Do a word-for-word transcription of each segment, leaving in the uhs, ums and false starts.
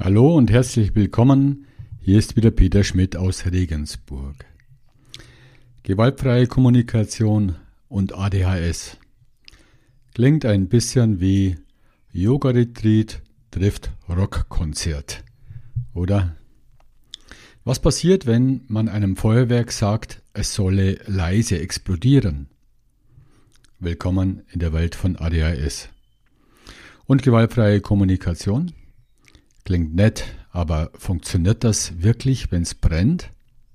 Hallo und herzlich willkommen. Hier ist wieder Peter Schmidt aus Regensburg. Gewaltfreie Kommunikation und A D H S. Klingt ein bisschen wie Yoga-Retreat trifft Rockkonzert, oder? Was passiert, wenn man einem Feuerwerk sagt, es solle leise explodieren? Willkommen in der Welt von A D H S. Und gewaltfreie Kommunikation? Klingt nett, aber funktioniert das wirklich, wenn es brennt?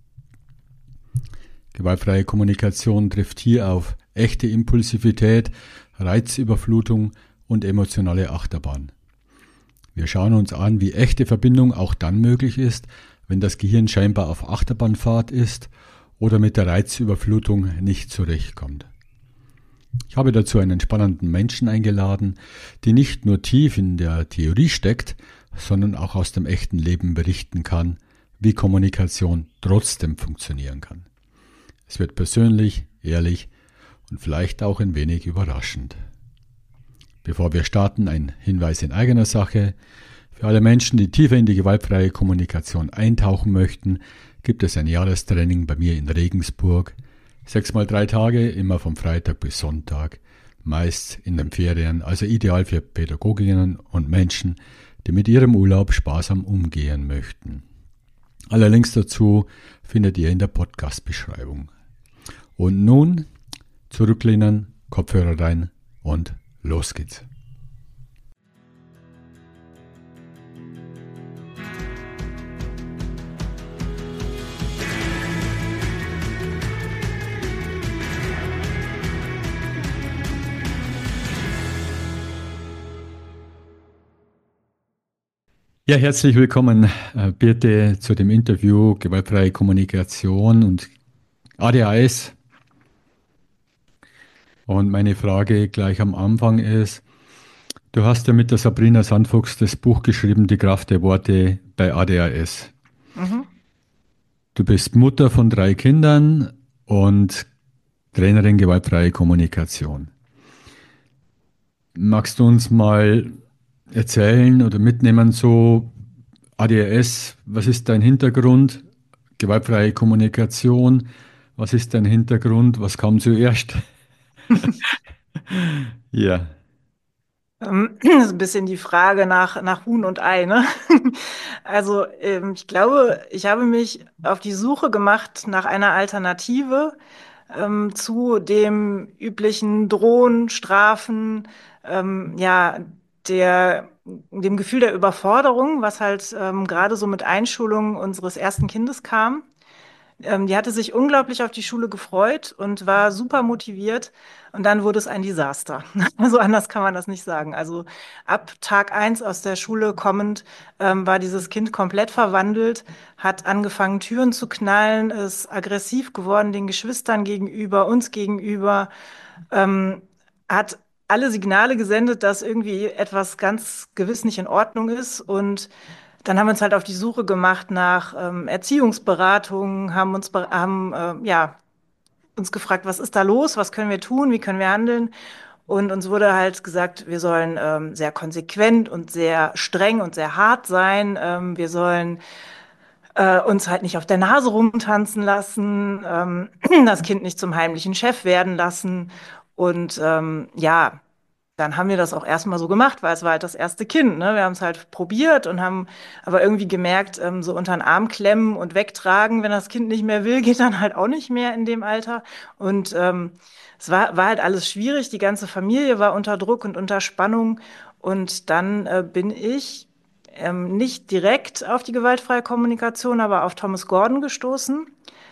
Gewaltfreie Kommunikation trifft hier auf echte Impulsivität, Reizüberflutung und emotionale Achterbahn. Wir schauen uns an, wie echte Verbindung auch dann möglich ist, wenn das Gehirn scheinbar auf Achterbahnfahrt ist oder mit der Reizüberflutung nicht zurechtkommt. Ich habe dazu einen spannenden Menschen eingeladen, die nicht nur tief in der Theorie steckt, sondern auch aus dem echten Leben berichten kann, wie Kommunikation trotzdem funktionieren kann. Es wird persönlich, ehrlich und vielleicht auch ein wenig überraschend. Bevor wir starten, ein Hinweis in eigener Sache. Für alle Menschen, die tiefer in die gewaltfreie Kommunikation eintauchen möchten, gibt es ein Jahrestraining bei mir in Regensburg. Sechsmal drei Tage, immer vom Freitag bis Sonntag, meist in den Ferien, also ideal für Pädagoginnen und Menschen, die mit ihrem Urlaub sparsam umgehen möchten. Alle Links dazu findet ihr in der Podcast-Beschreibung. Und nun zurücklehnen, Kopfhörer rein und los geht's. Ja, herzlich willkommen, äh, Birte, zu dem Interview Gewaltfreie Kommunikation und A D H S. Und meine Frage gleich am Anfang ist, du hast ja mit der Sabrina Sandfuchs das Buch geschrieben, Die Kraft der Worte bei A D H S. Mhm. Du bist Mutter von drei Kindern und Trainerin Gewaltfreie Kommunikation. Magst du uns mal erzählen oder mitnehmen, so A D H S, was ist dein Hintergrund? Gewaltfreie Kommunikation, was ist dein Hintergrund? Was kam zuerst? Ja. Ähm, Das ist ein bisschen die Frage nach, nach Huhn und Ei, ne? Also, ähm, ich glaube, ich habe mich auf die Suche gemacht nach einer Alternative ähm, zu dem üblichen Drohen, Strafen, ähm, ja, der, dem Gefühl der Überforderung, was halt ähm, gerade so mit Einschulung unseres ersten Kindes kam. Ähm, die hatte sich unglaublich auf die Schule gefreut und war super motiviert. Und dann wurde es ein Desaster. Also anders kann man das nicht sagen. Also ab Tag eins aus der Schule kommend ähm, war dieses Kind komplett verwandelt, hat angefangen, Türen zu knallen, ist aggressiv geworden den Geschwistern gegenüber, uns gegenüber, ähm, hat alle Signale gesendet, dass irgendwie etwas ganz gewiss nicht in Ordnung ist. Und dann haben wir uns halt auf die Suche gemacht nach ähm, Erziehungsberatungen, haben uns, be- haben, äh, ja, uns gefragt, was ist da los, was können wir tun, wie können wir handeln. Und uns wurde halt gesagt, wir sollen ähm, sehr konsequent und sehr streng und sehr hart sein. Ähm, wir sollen äh, uns halt nicht auf der Nase rumtanzen lassen, ähm, das Kind nicht zum heimlichen Chef werden lassen. Und ähm, ja, dann haben wir das auch erstmal so gemacht, weil es war halt das erste Kind, ne? Wir haben es halt probiert und haben aber irgendwie gemerkt, ähm, so unter den Arm klemmen und wegtragen, wenn das Kind nicht mehr will, geht dann halt auch nicht mehr in dem Alter. Und ähm, es war, war halt alles schwierig. Die ganze Familie war unter Druck und unter Spannung. Und dann äh, bin ich ähm, nicht direkt auf die gewaltfreie Kommunikation, aber auf Thomas Gordon gestoßen.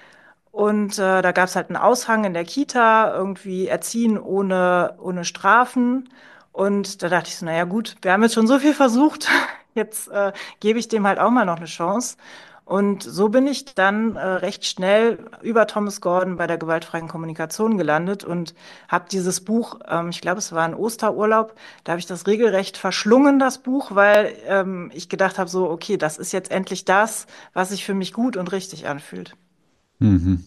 Und äh, da gab es halt einen Aushang in der Kita, irgendwie Erziehen ohne, ohne Strafen. Und da dachte ich so, naja gut, wir haben jetzt schon so viel versucht, jetzt äh, gebe ich dem halt auch mal noch eine Chance. Und so bin ich dann äh, recht schnell über Thomas Gordon bei der gewaltfreien Kommunikation gelandet und habe dieses Buch, ähm, ich glaube, es war ein Osterurlaub, da habe ich das regelrecht verschlungen, das Buch, weil ähm, ich gedacht habe, so, okay, das ist jetzt endlich das, was sich für mich gut und richtig anfühlt. Mhm.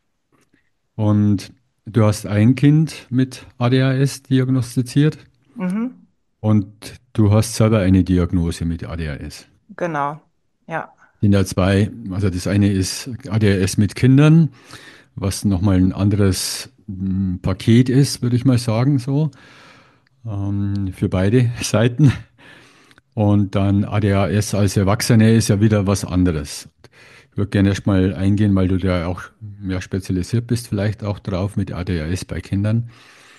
Und du hast ein Kind mit A D H S diagnostiziert Mhm. und du hast selber eine Diagnose mit A D H S. genau. Ja. Sind ja zwei, also das eine ist A D H S mit Kindern, was nochmal ein anderes mm, Paket ist, würde ich mal sagen, so, ähm, für beide Seiten. Und dann A D H S als Erwachsene ist ja wieder was anderes. Ich würde gerne erstmal eingehen, weil du da auch mehr spezialisiert bist, vielleicht auch drauf mit A D H S bei Kindern.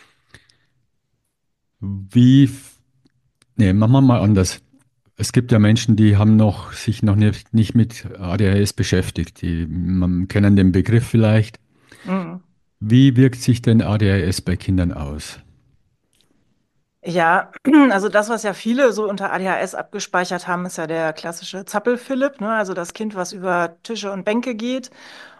Wie, f- nee, machen wir mal anders. Es gibt ja Menschen, die haben noch, sich noch nicht, nicht mit A D H S beschäftigt. Die man, kennen den Begriff vielleicht. Mhm. Wie wirkt sich denn A D H S bei Kindern aus? Ja, also das, was ja viele so unter A D H S abgespeichert haben, ist ja der klassische Zappel-Philipp, ne? Also das Kind, was über Tische und Bänke geht.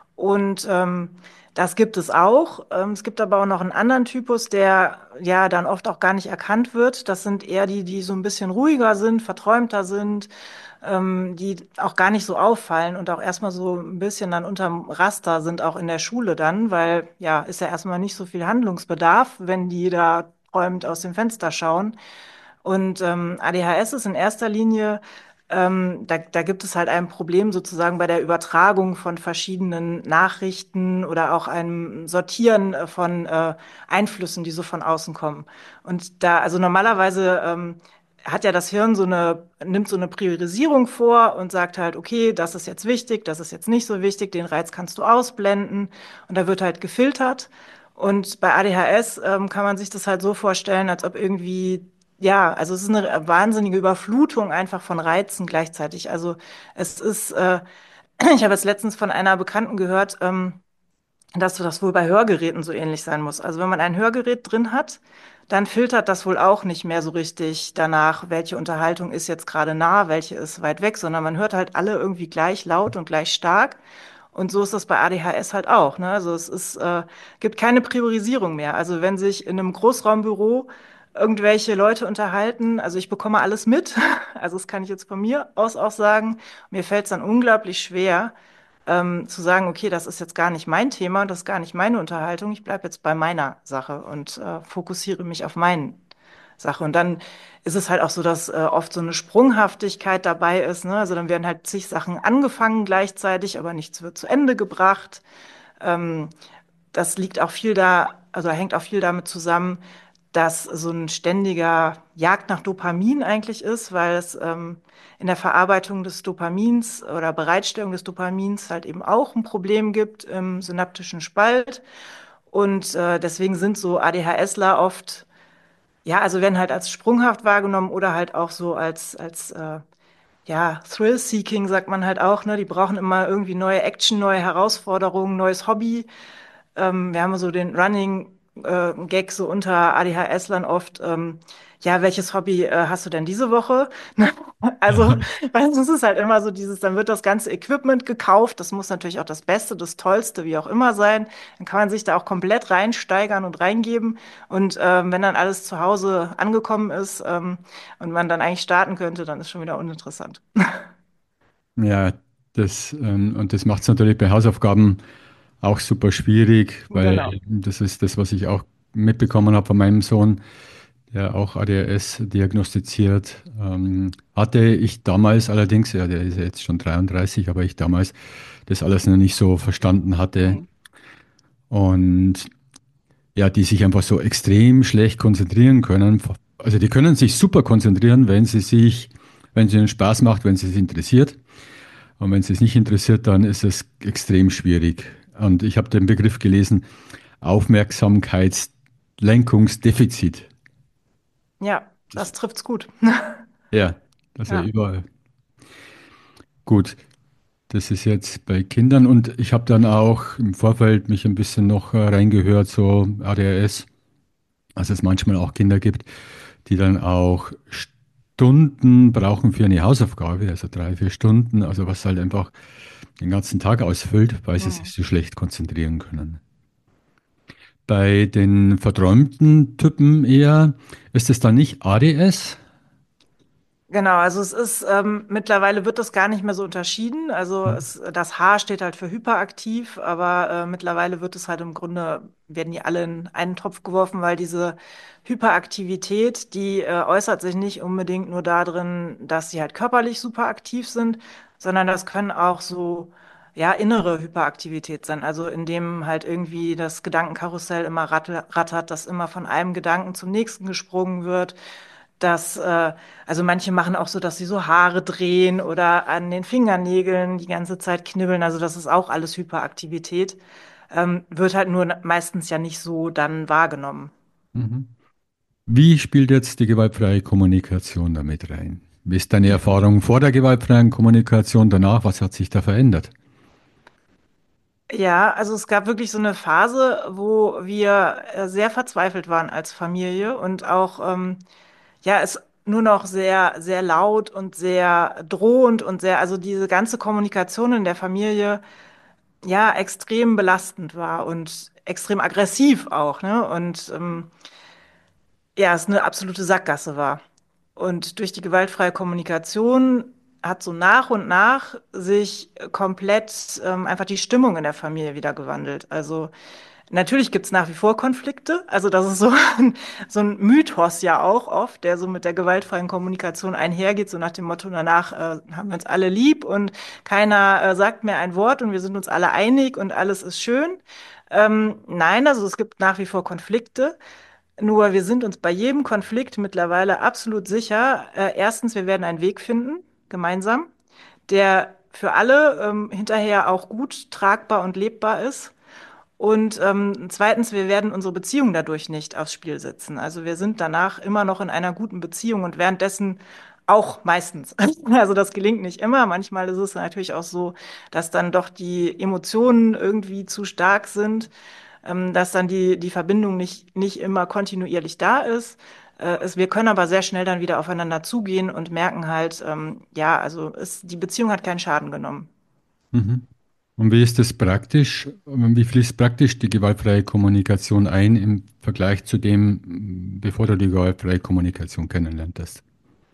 Und ähm, das gibt es auch. Ähm, es gibt aber auch noch einen anderen Typus, der ja dann oft auch gar nicht erkannt wird. Das sind eher die, die so ein bisschen ruhiger sind, verträumter sind, ähm, die auch gar nicht so auffallen und auch erstmal so ein bisschen dann unterm Raster sind, auch in der Schule dann, weil ja, ist ja erstmal nicht so viel Handlungsbedarf, wenn die da träumend aus dem Fenster schauen. Und ähm, A D H S ist in erster Linie, ähm, da, da gibt es halt ein Problem sozusagen bei der Übertragung von verschiedenen Nachrichten oder auch einem Sortieren äh, von äh, Einflüssen, die so von außen kommen. Und da, also normalerweise ähm, hat ja das Hirn so eine, nimmt so eine Priorisierung vor und sagt halt, okay, das ist jetzt wichtig, das ist jetzt nicht so wichtig, den Reiz kannst du ausblenden. Und da wird halt gefiltert. Und bei A D H S ähm, kann man sich das halt so vorstellen, als ob irgendwie, ja, also es ist eine wahnsinnige Überflutung einfach von Reizen gleichzeitig. Also es ist, äh, ich habe jetzt letztens von einer Bekannten gehört, ähm, dass das wohl bei Hörgeräten so ähnlich sein muss. Also wenn man ein Hörgerät drin hat, dann filtert das wohl auch nicht mehr so richtig danach, welche Unterhaltung ist jetzt gerade nah, welche ist weit weg, sondern man hört halt alle irgendwie gleich laut und gleich stark. Und so ist das bei A D H S halt auch. Ne? Also es ist, äh, gibt keine Priorisierung mehr. Also wenn sich in einem Großraumbüro irgendwelche Leute unterhalten, also ich bekomme alles mit, also das kann ich jetzt von mir aus auch sagen, mir fällt es dann unglaublich schwer, ähm, zu sagen, okay, das ist jetzt gar nicht mein Thema, das ist gar nicht meine Unterhaltung, ich bleibe jetzt bei meiner Sache und äh, fokussiere mich auf meine Sache. Und dann ist es halt auch so, dass äh, oft so eine Sprunghaftigkeit dabei ist, ne? Also dann werden halt zig Sachen angefangen gleichzeitig, aber nichts wird zu Ende gebracht. Ähm, Das liegt auch viel da, also hängt auch viel damit zusammen, dass so ein ständiger Jagd nach Dopamin eigentlich ist, weil es ähm, in der Verarbeitung des Dopamins oder Bereitstellung des Dopamins halt eben auch ein Problem gibt im synaptischen Spalt. Und äh, deswegen sind so ADHSler oft, ja, also werden halt als sprunghaft wahrgenommen oder halt auch so als, als äh, ja, Thrill-Seeking sagt man halt auch, ne? Die brauchen immer irgendwie neue Action, neue Herausforderungen, neues Hobby. Ähm, wir haben so den Running äh, Gag so unter ADHSlern oft. Ähm, ja, welches Hobby äh, hast du denn diese Woche? Also, weil es ist halt immer so dieses, dann wird das ganze Equipment gekauft. Das muss natürlich auch das Beste, das Tollste, wie auch immer sein. Dann kann man sich da auch komplett reinsteigern und reingeben. Und ähm, wenn dann alles zu Hause angekommen ist ähm, und man dann eigentlich starten könnte, dann ist schon wieder uninteressant. Ja, das, ähm, und das macht es natürlich bei Hausaufgaben auch super schwierig, weil Genau. das ist das, was ich auch mitbekommen habe von meinem Sohn, der auch A D H S diagnostiziert ähm, hatte. Ich damals allerdings, ja, der ist ja jetzt schon dreiunddreißig, aber ich damals das alles noch nicht so verstanden hatte. Mhm. Und ja, die sich einfach so extrem schlecht konzentrieren können. Also die können sich super konzentrieren, wenn sie sich, wenn es ihnen Spaß macht, wenn es sie interessiert. Und wenn es es nicht interessiert, dann ist es extrem schwierig. Und ich habe den Begriff gelesen, Aufmerksamkeitslenkungsdefizit. Ja, Das, das trifft's gut. ja, das ist ja Ja. überall. Gut, das ist jetzt bei Kindern und ich habe dann auch im Vorfeld mich ein bisschen noch äh, reingehört, so A D H S, dass es manchmal auch Kinder gibt, die dann auch Stunden brauchen für eine Hausaufgabe, also drei, vier Stunden, also was halt einfach den ganzen Tag ausfüllt, weil sie sich Mhm. so schlecht konzentrieren können. Bei den verträumten Typen eher, ist es dann nicht A D S? Genau, also es ist, ähm, mittlerweile wird das gar nicht mehr so unterschieden. Also Mhm. es, das H steht halt für hyperaktiv, aber äh, mittlerweile wird es halt im Grunde, werden die alle in einen Topf geworfen, weil diese Hyperaktivität, die äh, äußert sich nicht unbedingt nur darin, dass sie halt körperlich super aktiv sind, sondern das können auch so, ja, innere Hyperaktivität sein. Also indem halt irgendwie das Gedankenkarussell immer rattel- rattert, dass immer von einem Gedanken zum nächsten gesprungen wird, dass, äh, also manche machen auch so, dass sie so Haare drehen oder an den Fingernägeln die ganze Zeit knibbeln. Also das ist auch alles Hyperaktivität. Ähm, wird halt nur meistens ja nicht so dann wahrgenommen. Mhm. Wie spielt jetzt die gewaltfreie Kommunikation damit rein? Wie ist deine Erfahrung vor der gewaltfreien Kommunikation, danach? Was hat sich da verändert? Ja, also es gab wirklich so eine Phase, wo wir äh, sehr verzweifelt waren als Familie und auch, ähm, ja, es nur noch sehr, sehr laut und sehr drohend und sehr, also diese ganze Kommunikation in der Familie ja extrem belastend war und extrem aggressiv auch, ne? Und ähm, ja, es eine absolute Sackgasse war. Und durch die gewaltfreie Kommunikation hat so nach und nach sich komplett ähm, einfach die Stimmung in der Familie wieder gewandelt. Also natürlich gibt's nach wie vor Konflikte. Also das ist so ein, so ein Mythos ja auch oft, der so mit der gewaltfreien Kommunikation einhergeht, so nach dem Motto, danach äh, haben wir uns alle lieb und keiner äh, sagt mehr ein Wort und wir sind uns alle einig und alles ist schön. Ähm, nein, also es gibt nach wie vor Konflikte. Nur wir sind uns bei jedem Konflikt mittlerweile absolut sicher, äh, erstens, wir werden einen Weg finden, gemeinsam, der für alle ähm, hinterher auch gut tragbar und lebbar ist. Und ähm, zweitens, wir werden unsere Beziehung dadurch nicht aufs Spiel setzen. Also wir sind danach immer noch in einer guten Beziehung und währenddessen auch meistens. Also das gelingt nicht immer. Manchmal ist es natürlich auch so, dass dann doch die Emotionen irgendwie zu stark sind, ähm, dass dann die, die Verbindung nicht, nicht immer kontinuierlich da ist. Äh, es, wir können aber sehr schnell dann wieder aufeinander zugehen und merken halt, ähm, ja, also es, die Beziehung hat keinen Schaden genommen. Mhm. Und wie ist das praktisch? Wie fließt praktisch die gewaltfreie Kommunikation ein im Vergleich zu dem, bevor du die gewaltfreie Kommunikation kennenlerntest?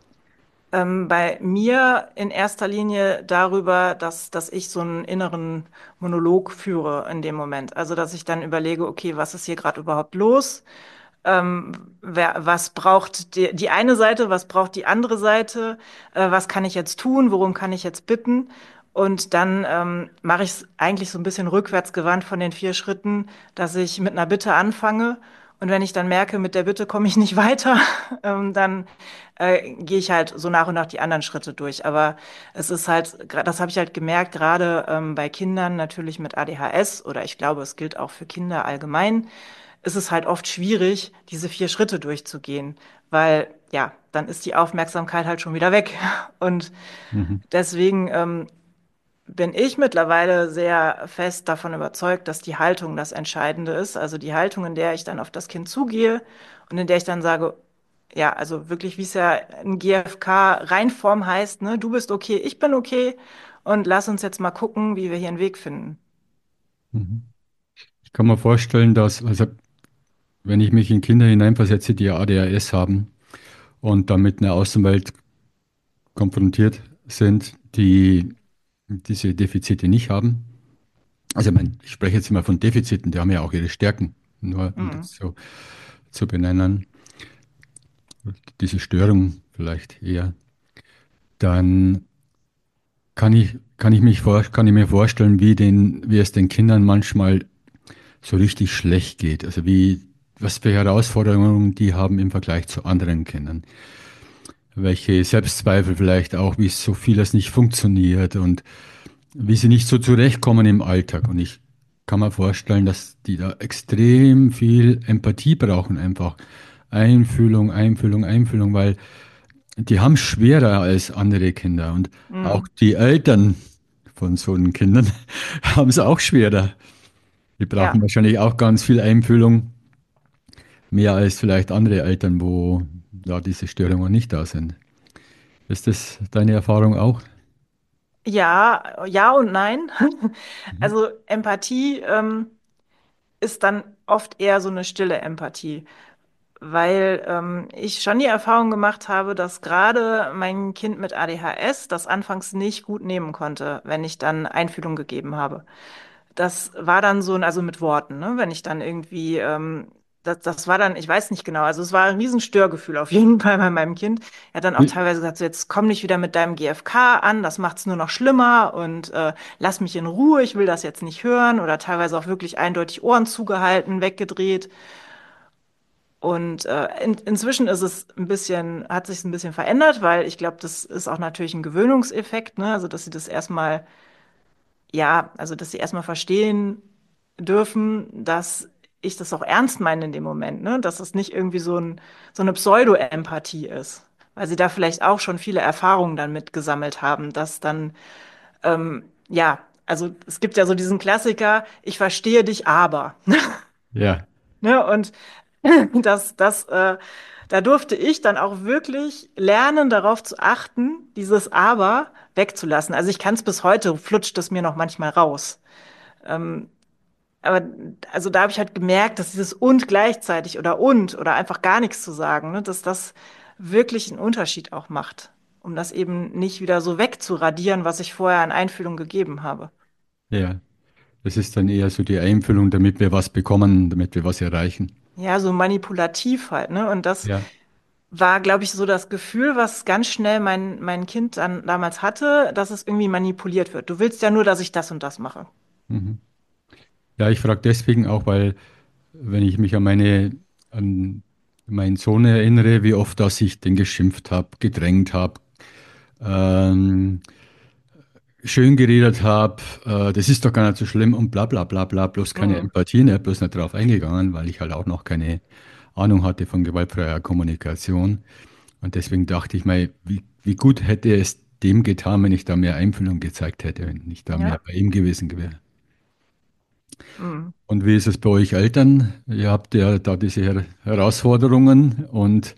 Ähm, bei mir in erster Linie darüber, dass, dass ich so einen inneren Monolog führe in dem Moment. Also, dass ich dann überlege, okay, was ist hier gerade überhaupt los? Ähm, wer, was braucht die, die eine Seite, was braucht die andere Seite? Äh, was kann ich jetzt tun? Worum kann ich jetzt bitten? Und dann ähm, mache ich es eigentlich so ein bisschen rückwärtsgewandt von den vier Schritten, dass ich mit einer Bitte anfange. Und wenn ich dann merke, mit der Bitte komme ich nicht weiter, ähm, dann äh, gehe ich halt so nach und nach die anderen Schritte durch. Aber es ist halt, gra- das habe ich halt gemerkt, gerade ähm, bei Kindern natürlich mit A D H S oder ich glaube, es gilt auch für Kinder allgemein, ist es halt oft schwierig, diese vier Schritte durchzugehen, weil ja, dann ist die Aufmerksamkeit halt schon wieder weg. Und Mhm. deswegen ähm, bin ich mittlerweile sehr fest davon überzeugt, dass die Haltung das Entscheidende ist. Also die Haltung, in der ich dann auf das Kind zugehe und in der ich dann sage, ja, also wirklich, wie es ja in G F K-Reinform heißt, ne, du bist okay, ich bin okay und lass uns jetzt mal gucken, wie wir hier einen Weg finden. Mhm. Ich kann mir vorstellen, dass, also wenn ich mich in Kinder hineinversetze, die A D H S haben und dann mit einer Außenwelt konfrontiert sind, die diese Defizite nicht haben. Also ich, meine, ich spreche jetzt immer von Defiziten, die haben ja auch ihre Stärken, nur um Mhm. das so zu benennen, diese Störung vielleicht eher, dann kann ich, kann ich mich vor, kann ich mir vorstellen, wie den, wie es den Kindern manchmal so richtig schlecht geht. Also wie, was für Herausforderungen die haben im Vergleich zu anderen Kindern. Welche Selbstzweifel vielleicht auch, wie so vieles nicht funktioniert und wie sie nicht so zurechtkommen im Alltag. Und ich kann mir vorstellen, dass die da extrem viel Empathie brauchen, einfach Einfühlung, Einfühlung, Einfühlung, weil die haben schwerer als andere Kinder. Und auch Mhm. die Eltern von so einen Kindern haben es auch schwerer. Die brauchen Ja. wahrscheinlich auch ganz viel Einfühlung, mehr als vielleicht andere Eltern, wo da diese Störungen nicht da sind. Ist das deine Erfahrung auch? Ja, ja und nein. Mhm. Also Empathie ähm, ist dann oft eher so eine stille Empathie. weil ähm, ich schon die Erfahrung gemacht habe, dass gerade mein Kind mit A D H S das anfangs nicht gut nehmen konnte, wenn ich dann Einfühlung gegeben habe. Das war dann so, ein- also mit Worten, ne? Wenn ich dann irgendwie, ähm, das, das war dann, ich weiß nicht genau, also es war ein Riesenstörgefühl auf jeden Fall bei meinem Kind. Er hat dann auch Wie, teilweise gesagt, so jetzt komm nicht wieder mit deinem G F K an, das macht's nur noch schlimmer und äh, lass mich in Ruhe, ich will das jetzt nicht hören oder teilweise auch wirklich eindeutig Ohren zugehalten, weggedreht. Und äh, in, inzwischen ist es ein bisschen, hat sich ein bisschen verändert, weil ich glaube, das ist auch natürlich ein Gewöhnungseffekt, ne? Also, dass sie das erstmal, ja, also, dass sie erstmal verstehen dürfen, dass ich das auch ernst meine in dem Moment, ne? Dass es nicht irgendwie so ein, so eine Pseudo-Empathie ist, weil sie da vielleicht auch schon viele Erfahrungen dann mitgesammelt haben, dass dann, ähm, ja, also, es gibt ja so diesen Klassiker, ich verstehe dich, aber. ja, Ne? Und das, das, äh, da durfte ich dann auch wirklich lernen, darauf zu achten, dieses Aber wegzulassen. Also ich kann es bis heute, flutscht es mir noch manchmal raus. Ähm, aber also da habe ich halt gemerkt, dass dieses und gleichzeitig oder und oder einfach gar nichts zu sagen, ne, dass das wirklich einen Unterschied auch macht, um das eben nicht wieder so wegzuradieren, was ich vorher an Einfühlung gegeben habe. ja. Das ist dann eher so die Einfüllung, damit wir was bekommen, damit wir was erreichen. Ja, so manipulativ halt, ne? Und das Ja. war, glaube ich, so das Gefühl, was ganz schnell mein, mein Kind dann damals hatte, dass es irgendwie manipuliert wird. Du willst ja nur, dass ich das und das mache. Mhm. Ja, ich frage deswegen auch, weil wenn ich mich an meine, an meinen Sohn erinnere, wie oft, dass ich den geschimpft habe, gedrängt habe, ähm, schön geredet habe, äh, das ist doch gar nicht so schlimm und bla bla bla bla, bloß keine Mhm. Empathie, ne, bloß nicht drauf eingegangen, weil ich halt auch noch keine Ahnung hatte von gewaltfreier Kommunikation. Und deswegen dachte ich mal, wie, wie gut hätte es dem getan, wenn ich da mehr Einfühlung gezeigt hätte, wenn ich da mehr Ja. bei ihm gewesen wäre. Mhm. Und wie ist es bei euch Eltern? Ihr habt ja da diese Her Herausforderungen und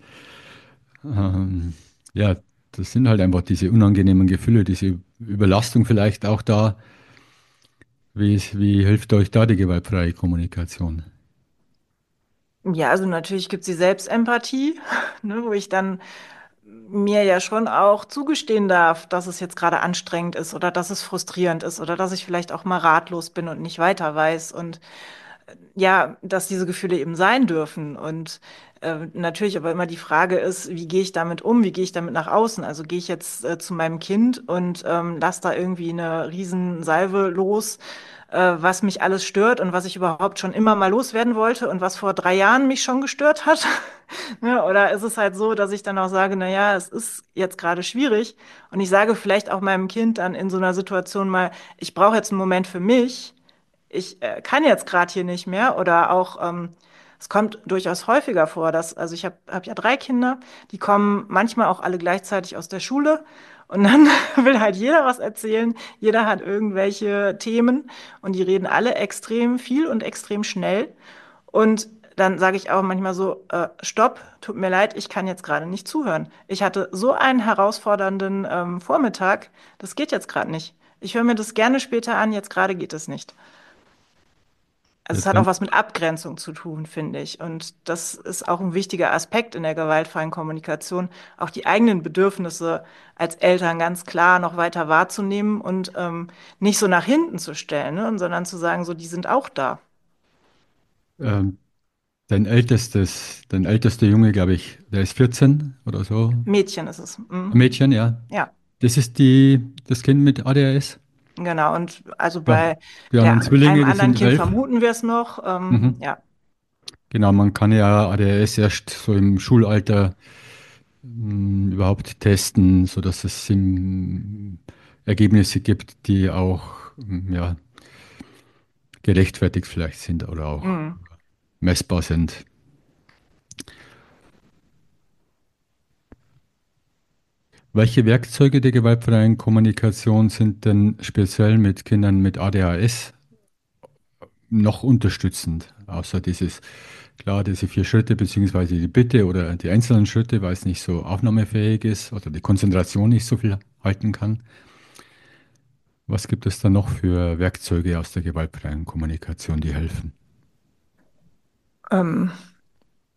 ähm, ja, das sind halt einfach diese unangenehmen Gefühle, diese Überlastung vielleicht auch da. Wie, ist- wie hilft euch da die gewaltfreie Kommunikation? Ja, also natürlich gibt es die Selbstempathie, ne, wo ich dann mir ja schon auch zugestehen darf, dass es jetzt gerade anstrengend ist oder dass es frustrierend ist oder dass ich vielleicht auch mal ratlos bin und nicht weiter weiß. Und ja, dass diese Gefühle eben sein dürfen. Und äh, natürlich aber immer die Frage ist, wie gehe ich damit um? Wie gehe ich damit nach außen? Also gehe ich jetzt äh, zu meinem Kind und ähm, lasse da irgendwie eine Riesensalve los, äh, was mich alles stört und was ich überhaupt schon immer mal loswerden wollte und was vor drei Jahren mich schon gestört hat? Ja, oder ist es halt so, dass ich dann auch sage, na ja, es ist jetzt gerade schwierig und ich sage vielleicht auch meinem Kind dann in so einer Situation mal, ich brauche jetzt einen Moment für mich, ich äh, kann jetzt gerade hier nicht mehr oder auch, ähm, es kommt durchaus häufiger vor, dass, also ich habe hab hab ja drei Kinder, die kommen manchmal auch alle gleichzeitig aus der Schule und dann will halt jeder was erzählen, jeder hat irgendwelche Themen und die reden alle extrem viel und extrem schnell und dann sage ich auch manchmal so, äh, stopp, tut mir leid, ich kann jetzt gerade nicht zuhören. Ich hatte so einen herausfordernden ähm, Vormittag, das geht jetzt gerade nicht. Ich höre mir das gerne später an, jetzt gerade geht es nicht. Also Ja, es hat auch dann, was mit Abgrenzung zu tun, finde ich. Und das ist auch ein wichtiger Aspekt in der gewaltfreien Kommunikation, auch die eigenen Bedürfnisse als Eltern ganz klar noch weiter wahrzunehmen und ähm, nicht so nach hinten zu stellen, ne, sondern zu sagen, so, die sind auch da. ähm, dein ältestes, dein ältester Junge, glaube ich, der ist vierzehn oder so. Mädchen ist es. Ein Mhm. Mädchen, ja. Ja, Das ist die, das Kind mit A D H S. genau. Und also Ja, bei die anderen der, einem Zwillinge, die anderen sind Kind elf. vermuten wir es noch. Ähm, Mhm. ja. Genau, man kann ja A D H S erst so im Schulalter mh, überhaupt testen, sodass es im Ergebnisse gibt, die auch mh, ja, gerechtfertigt vielleicht sind oder auch Mhm. messbar sind. Welche Werkzeuge der gewaltfreien Kommunikation sind denn speziell mit Kindern mit A D H S noch unterstützend, außer dieses, klar, diese vier Schritte beziehungsweise die Bitte oder die einzelnen Schritte, weil es nicht so aufnahmefähig ist oder die Konzentration nicht so viel halten kann. Was gibt es da noch für Werkzeuge aus der gewaltfreien Kommunikation, die helfen? Ähm,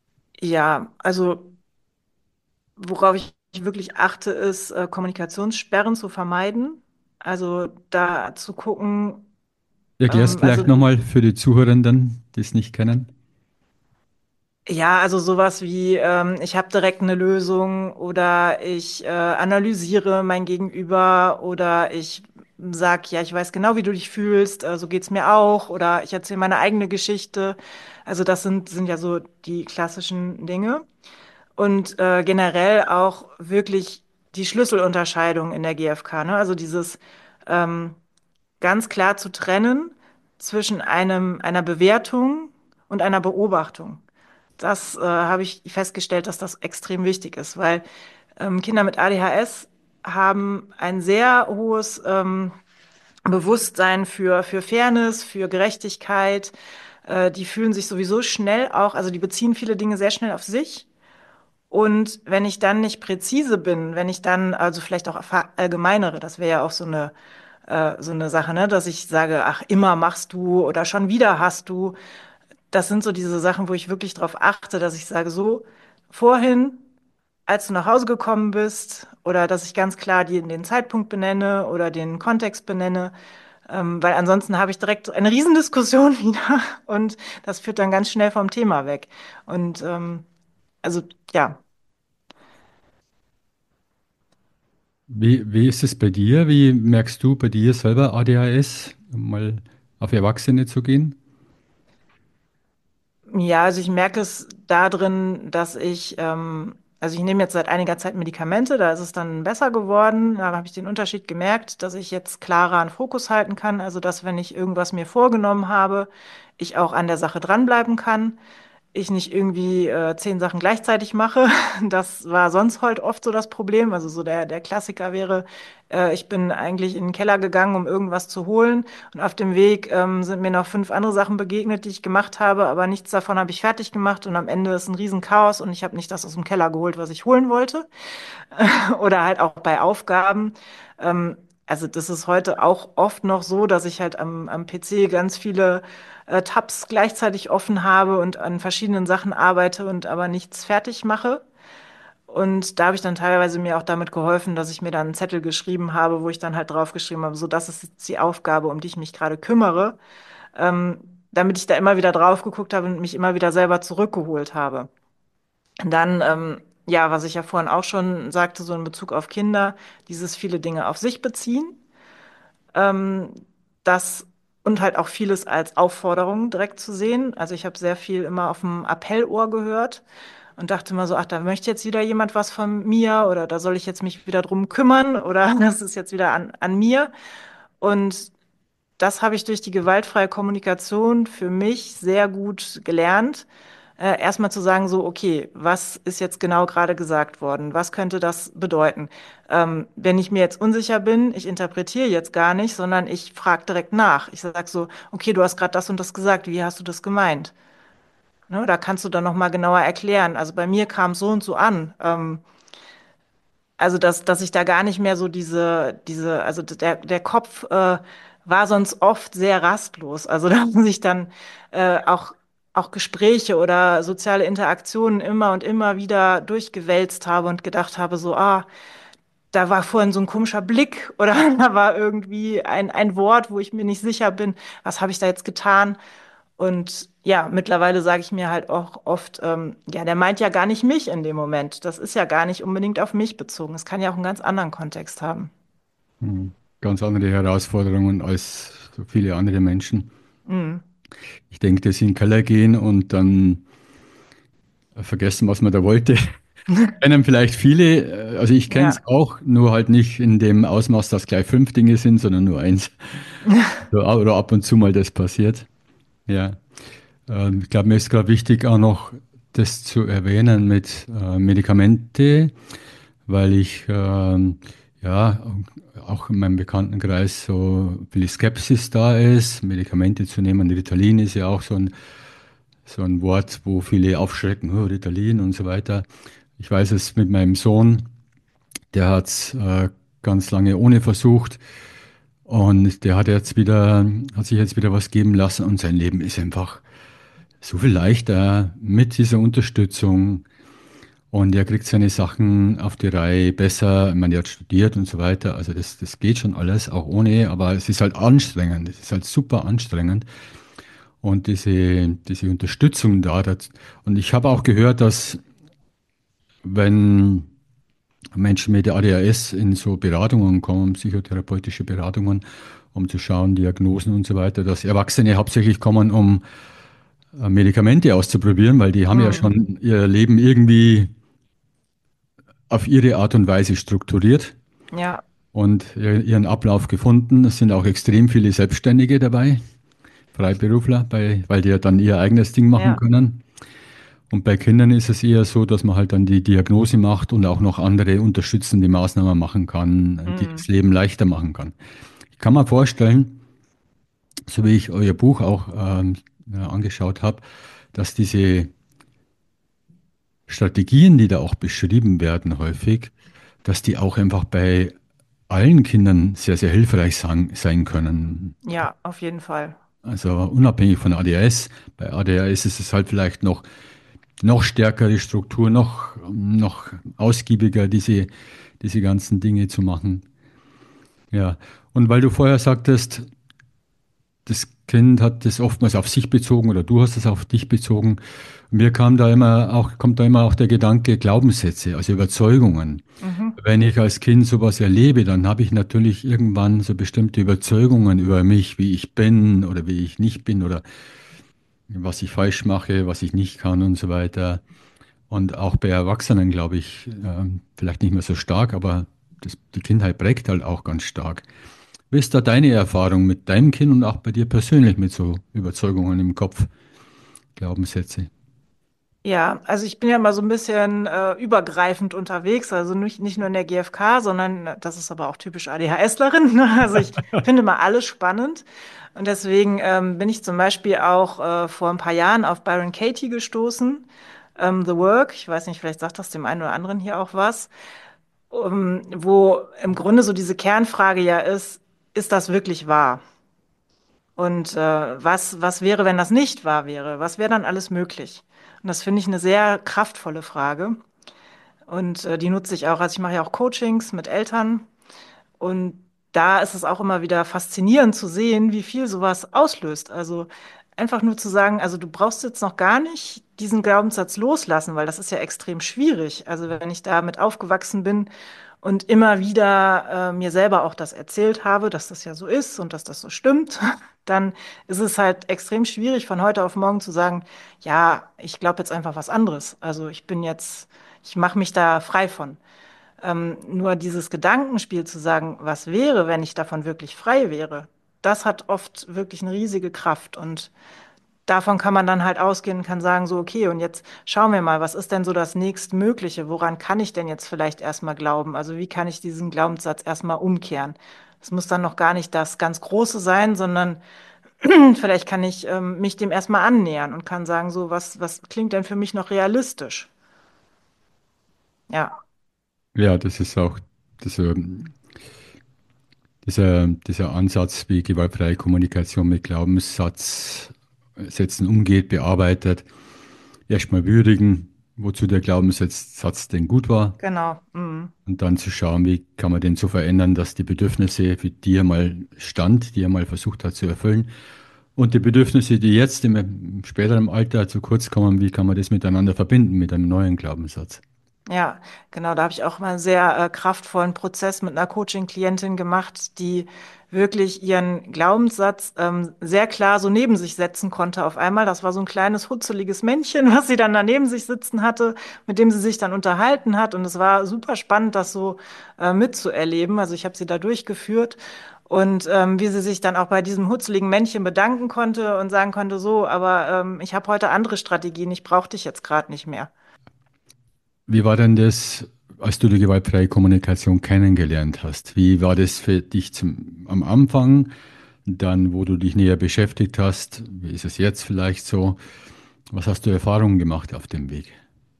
Ja, also worauf ich wirklich achte, ist, äh, Kommunikationssperren zu vermeiden. Also da zu gucken, Erklärst ähm, also vielleicht nochmal für die Zuhörenden, die es nicht kennen. ja, also sowas wie, ähm, ich habe direkt eine Lösung oder ich äh, analysiere mein Gegenüber oder ich sag, ja, ich weiß genau, wie du dich fühlst, äh, so geht's mir auch oder ich erzähle meine eigene Geschichte. Also das sind, sind ja so die klassischen Dinge. Und äh, generell auch wirklich die Schlüsselunterscheidung in der G F K, ne? Also dieses ähm, ganz klar zu trennen zwischen einem, einer Bewertung und einer Beobachtung. Das äh, habe ich festgestellt, dass das extrem wichtig ist, weil ähm, Kinder mit A D H S haben ein sehr hohes ähm, Bewusstsein für, für Fairness, für Gerechtigkeit. Äh, die fühlen sich sowieso schnell auch, also die beziehen viele Dinge sehr schnell auf sich. Und wenn ich dann nicht präzise bin, wenn ich dann also vielleicht auch verallgemeinere, das wäre ja auch so eine, äh, so eine Sache, ne, dass ich sage, ach, immer machst du oder schon wieder hast du. Das sind so diese Sachen, wo ich wirklich darauf achte, dass ich sage, so, vorhin, als du nach Hause gekommen bist, oder dass ich ganz klar die, den Zeitpunkt benenne oder den Kontext benenne, ähm, weil ansonsten habe ich direkt eine Riesendiskussion wieder und das führt dann ganz schnell vom Thema weg. Und ähm, also ja. Wie, wie ist es bei dir? Wie merkst du bei dir selber A D H S, um mal auf Erwachsene zu gehen? Ja, also ich merke es darin, dass ich, ähm, also ich nehme jetzt seit einiger Zeit Medikamente, da ist es dann besser geworden. Da habe ich den Unterschied gemerkt, dass ich jetzt klarer einen Fokus halten kann. Also dass, wenn ich irgendwas mir vorgenommen habe, ich auch an der Sache dranbleiben kann. Ich nicht irgendwie äh, zehn Sachen gleichzeitig mache. Das war sonst halt oft so das Problem. Also so der, der Klassiker wäre, äh, ich bin eigentlich in den Keller gegangen, um irgendwas zu holen. Und auf dem Weg ähm, sind mir noch fünf andere Sachen begegnet, die ich gemacht habe, aber nichts davon habe ich fertig gemacht. Und am Ende ist ein Riesenchaos und ich habe nicht das aus dem Keller geholt, was ich holen wollte. Oder halt auch bei Aufgaben. Ähm, also das ist heute auch oft noch so, dass ich halt am, am P C ganz viele äh, Tabs gleichzeitig offen habe und an verschiedenen Sachen arbeite und aber nichts fertig mache. Und da habe ich dann teilweise mir auch damit geholfen, dass ich mir dann einen Zettel geschrieben habe, wo ich dann halt draufgeschrieben habe, so, das ist jetzt die Aufgabe, um die ich mich gerade kümmere, ähm, damit ich da immer wieder drauf geguckt habe und mich immer wieder selber zurückgeholt habe. Dann, ähm, ja, was ich ja vorhin auch schon sagte, so in Bezug auf Kinder, dieses viele Dinge auf sich beziehen, ähm, das und halt auch vieles als Aufforderung direkt zu sehen. Also ich habe sehr viel immer auf dem Appellohr gehört und dachte immer so, ach, da möchte jetzt wieder jemand was von mir oder da soll ich jetzt mich wieder drum kümmern oder das ist jetzt wieder an, an mir. Und das habe ich durch die gewaltfreie Kommunikation für mich sehr gut gelernt. Äh, erstmal zu sagen, so, okay, was ist jetzt genau gerade gesagt worden? Was könnte das bedeuten? Ähm, wenn ich mir jetzt unsicher bin, ich interpretiere jetzt gar nicht, sondern ich frage direkt nach. Ich sage so, okay, du hast gerade das und das gesagt, wie hast du das gemeint? Ne, da kannst du dann nochmal genauer erklären. Also bei mir kam es so und so an. Ähm, also, dass, dass ich da gar nicht mehr so diese, diese, also der, der Kopf äh, war sonst oft sehr rastlos. Also, da haben sich dann äh, auch, auch Gespräche oder soziale Interaktionen immer und immer wieder durchgewälzt habe und gedacht habe, so, ah, da war vorhin so ein komischer Blick oder da war irgendwie ein, ein Wort, wo ich mir nicht sicher bin, was habe ich da jetzt getan? Und ja, mittlerweile sage ich mir halt auch oft, ähm, ja, der meint ja gar nicht mich in dem Moment. Das ist ja gar nicht unbedingt auf mich bezogen. Es kann ja auch einen ganz anderen Kontext haben. Hm. Ganz andere Herausforderungen als so viele andere Menschen. Mhm. Ich denke, dass sie in den Keller gehen und dann vergessen, was man da wollte. Kennen vielleicht viele, äh, also ich kenne es Ja. auch, nur halt nicht in dem Ausmaß, dass gleich fünf Dinge sind, sondern nur eins. So, oder ab und zu mal das passiert. Ja. Ähm, ich glaube, mir ist gerade wichtig, auch noch das zu erwähnen mit äh, Medikamente, weil ich ähm, ja auch in meinem Bekanntenkreis so viel Skepsis da ist, Medikamente zu nehmen. Ritalin ist ja auch so ein, so ein Wort, wo viele aufschrecken, oh, Ritalin und so weiter. Ich weiß es mit meinem Sohn, der hat es äh, ganz lange ohne versucht und der hat jetzt wieder, hat sich jetzt wieder was geben lassen und sein Leben ist einfach so viel leichter mit dieser Unterstützung. Und er kriegt seine Sachen auf die Reihe besser. Ich meine, er hat studiert und so weiter. Also das, das geht schon alles, auch ohne. Aber es ist halt anstrengend. Es ist halt super anstrengend. Und diese, diese Unterstützung da. Das, und ich habe auch gehört, dass wenn Menschen mit A D H S in so Beratungen kommen, psychotherapeutische Beratungen, um zu schauen, Diagnosen und so weiter, dass Erwachsene hauptsächlich kommen, um äh, Medikamente auszuprobieren, weil die haben ja Hm. schon ihr Leben irgendwie auf ihre Art und Weise strukturiert Ja, und ihren Ablauf gefunden. Es sind auch extrem viele Selbstständige dabei, Freiberufler, bei, weil die ja dann ihr eigenes Ding machen ja. können. Und bei Kindern ist es eher so, dass man halt dann die Diagnose macht und auch noch andere unterstützende Maßnahmen machen kann, die Hm. das Leben leichter machen kann. Ich kann mir vorstellen, so wie ich euer Buch auch ähm, ja, angeschaut habe, dass diese Strategien, die da auch beschrieben werden häufig, dass die auch einfach bei allen Kindern sehr, sehr hilfreich sein, sein können. Ja, auf jeden Fall. Also unabhängig von A D H S. Bei A D H S ist es halt vielleicht noch, noch stärker die Struktur, noch, noch ausgiebiger diese, diese ganzen Dinge zu machen. Ja. Und weil du vorher sagtest, das Kind hat das oftmals auf sich bezogen oder du hast es auf dich bezogen. Mir kam da immer auch, kommt da immer auch der Gedanke Glaubenssätze, also Überzeugungen. Mhm. Wenn ich als Kind sowas erlebe, dann habe ich natürlich irgendwann so bestimmte Überzeugungen über mich, wie ich bin oder wie ich nicht bin oder was ich falsch mache, was ich nicht kann und so weiter. Und auch bei Erwachsenen, glaube ich, ähm, vielleicht nicht mehr so stark, aber das, die Kindheit prägt halt auch ganz stark. Wie ist da deine Erfahrung mit deinem Kind und auch bei dir persönlich mit so Überzeugungen im Kopf, Glaubenssätze? Ja, also ich bin ja mal so ein bisschen äh, übergreifend unterwegs, also nicht, nicht nur in der G F K, sondern äh, das ist aber auch typisch ADHSlerin. Ne? Also ich finde mal alles spannend. Und deswegen ähm, bin ich zum Beispiel auch äh, vor ein paar Jahren auf Byron Katie gestoßen. Ähm, The Work, ich weiß nicht, vielleicht sagt das dem einen oder anderen hier auch was, um, wo im Grunde so diese Kernfrage ja ist, ist das wirklich wahr? Und äh, was, was wäre, wenn das nicht wahr wäre? Was wäre dann alles möglich? Und das finde ich eine sehr kraftvolle Frage. Und äh, die nutze ich auch. Also ich mache ja auch Coachings mit Eltern. Und da ist es auch immer wieder faszinierend zu sehen, wie viel sowas auslöst. Also einfach nur zu sagen, also du brauchst jetzt noch gar nicht diesen Glaubenssatz loslassen, weil das ist ja extrem schwierig. Also wenn ich damit aufgewachsen bin und immer wieder äh, mir selber auch das erzählt habe, dass das ja so ist und dass das so stimmt, dann ist es halt extrem schwierig von heute auf morgen zu sagen, ja, ich glaube jetzt einfach was anderes. Also ich bin jetzt, ich mache mich da frei von. Ähm, nur dieses Gedankenspiel zu sagen, was wäre, wenn ich davon wirklich frei wäre, das hat oft wirklich eine riesige Kraft. Und davon kann man dann halt ausgehen und kann sagen, so, okay, und jetzt schauen wir mal, was ist denn so das nächstmögliche? Woran kann ich denn jetzt vielleicht erstmal glauben? Also wie kann ich diesen Glaubenssatz erstmal umkehren? Es muss dann noch gar nicht das ganz Große sein, sondern vielleicht kann ich ähm, mich dem erstmal annähern und kann sagen, so, was, was klingt denn für mich noch realistisch? Ja, Ja, das ist auch dieser, dieser, dieser Ansatz, wie gewaltfreie Kommunikation mit Glaubenssätzen umgeht, bearbeitet. Erstmal würdigen, wozu der Glaubenssatz denn gut war genau. Mhm. und dann zu schauen, wie kann man den so verändern, dass die Bedürfnisse, für die er mal stand, die er mal versucht hat zu erfüllen, und die Bedürfnisse, die jetzt im, im späteren Alter zu kurz kommen, wie kann man das miteinander verbinden mit einem neuen Glaubenssatz? Ja, genau, da habe ich auch mal einen sehr äh, kraftvollen Prozess mit einer Coaching-Klientin gemacht, die wirklich ihren Glaubenssatz ähm, sehr klar so neben sich setzen konnte auf einmal. Das war so ein kleines, hutzeliges Männchen, was sie dann da neben sich sitzen hatte, mit dem sie sich dann unterhalten hat. Und es war super spannend, das so äh, mitzuerleben. Also ich habe sie da durchgeführt. Und ähm, wie sie sich dann auch bei diesem hutzeligen Männchen bedanken konnte und sagen konnte, so, aber ähm, ich habe heute andere Strategien, ich brauche dich jetzt gerade nicht mehr. Wie war denn das, als du die gewaltfreie Kommunikation kennengelernt hast? Wie war das für dich zum, am Anfang, dann, wo du dich näher beschäftigt hast? Wie ist es jetzt vielleicht so? Was hast du Erfahrungen gemacht auf dem Weg?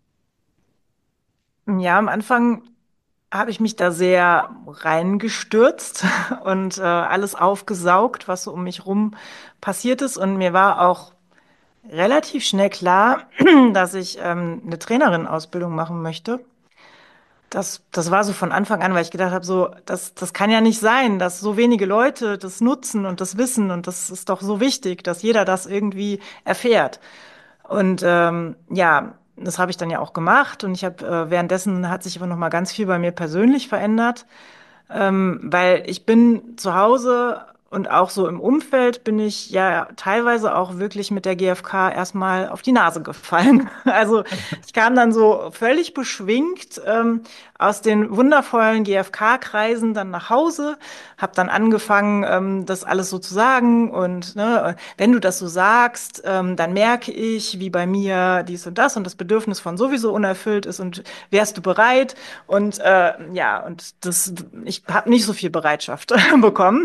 Ja, am Anfang habe ich mich da sehr reingestürzt und äh, alles aufgesaugt, was so um mich rum passiert ist. Und mir war auch relativ schnell klar, dass ich ähm, eine Trainerinnenausbildung machen möchte. Das, das war so von Anfang an, weil ich gedacht habe, so, das, das kann ja nicht sein, dass so wenige Leute das nutzen und das wissen. Und das ist doch so wichtig, dass jeder das irgendwie erfährt. Und ähm, ja, das habe ich dann ja auch gemacht. Und ich habe äh, währenddessen hat sich aber noch mal ganz viel bei mir persönlich verändert. Ähm, weil ich bin zu Hause und auch so im Umfeld bin ich ja teilweise auch wirklich mit der G F K erstmal auf die Nase gefallen. Also ich kam dann so völlig beschwingt ähm, aus den wundervollen G F K-Kreisen dann nach Hause, habe dann angefangen, ähm, das alles so zu sagen und ne, wenn du das so sagst, ähm, dann merke ich, wie bei mir dies und das und das Bedürfnis von sowieso unerfüllt ist und wärst du bereit? Und äh, ja, und das, ich habe nicht so viel Bereitschaft bekommen.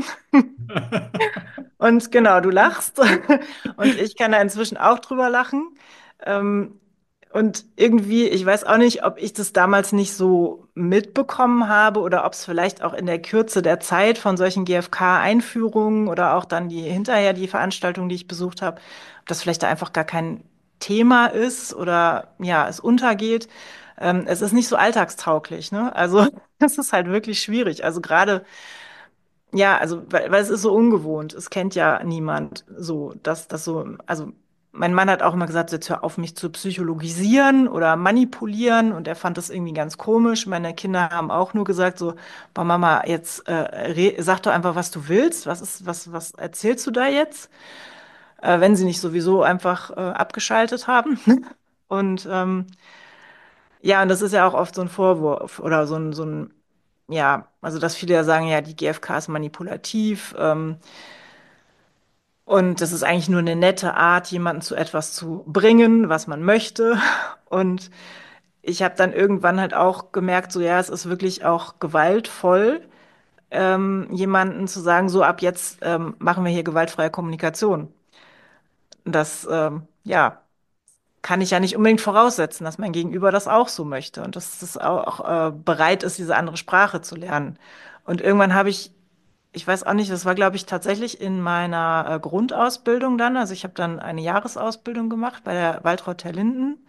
Und genau, du lachst. Und ich kann da inzwischen auch drüber lachen. Ähm, und irgendwie, ich weiß auch nicht, ob ich das damals nicht so mitbekommen habe oder ob es vielleicht auch in der Kürze der Zeit von solchen G F K-Einführungen oder auch dann die hinterher die Veranstaltungen, die ich besucht habe, ob das vielleicht da einfach gar kein Thema ist oder ja, es untergeht. Ähm, es ist nicht so alltagstauglich, ne? Also, es ist halt wirklich schwierig. Also gerade ja, also, weil, weil es ist so ungewohnt. Es kennt ja niemand so, dass das so, also mein Mann hat auch immer gesagt, jetzt hör auf, mich zu psychologisieren oder manipulieren und er fand das irgendwie ganz komisch. Meine Kinder haben auch nur gesagt so, boah, Mama, jetzt äh, re- sag doch einfach, was du willst. Was ist, was, was erzählst du da jetzt? Äh, wenn sie nicht sowieso einfach äh, abgeschaltet haben. Und ähm, ja, und das ist ja auch oft so ein Vorwurf oder so ein, so ein, ja, also dass viele ja sagen, ja, die G F K ist manipulativ. Ähm, Und das ist eigentlich nur eine nette Art, jemanden zu etwas zu bringen, was man möchte. Und ich habe dann irgendwann halt auch gemerkt, so ja, es ist wirklich auch gewaltvoll, ähm, jemanden zu sagen, so ab jetzt ähm, machen wir hier gewaltfreie Kommunikation. Das, ähm, ja, kann ich ja nicht unbedingt voraussetzen, dass mein Gegenüber das auch so möchte und dass es auch äh, bereit ist, diese andere Sprache zu lernen. Und irgendwann habe ich ich weiß auch nicht, das war, glaube ich, tatsächlich in meiner äh, Grundausbildung dann. Also ich habe dann eine Jahresausbildung gemacht bei der Waltraud der Linden.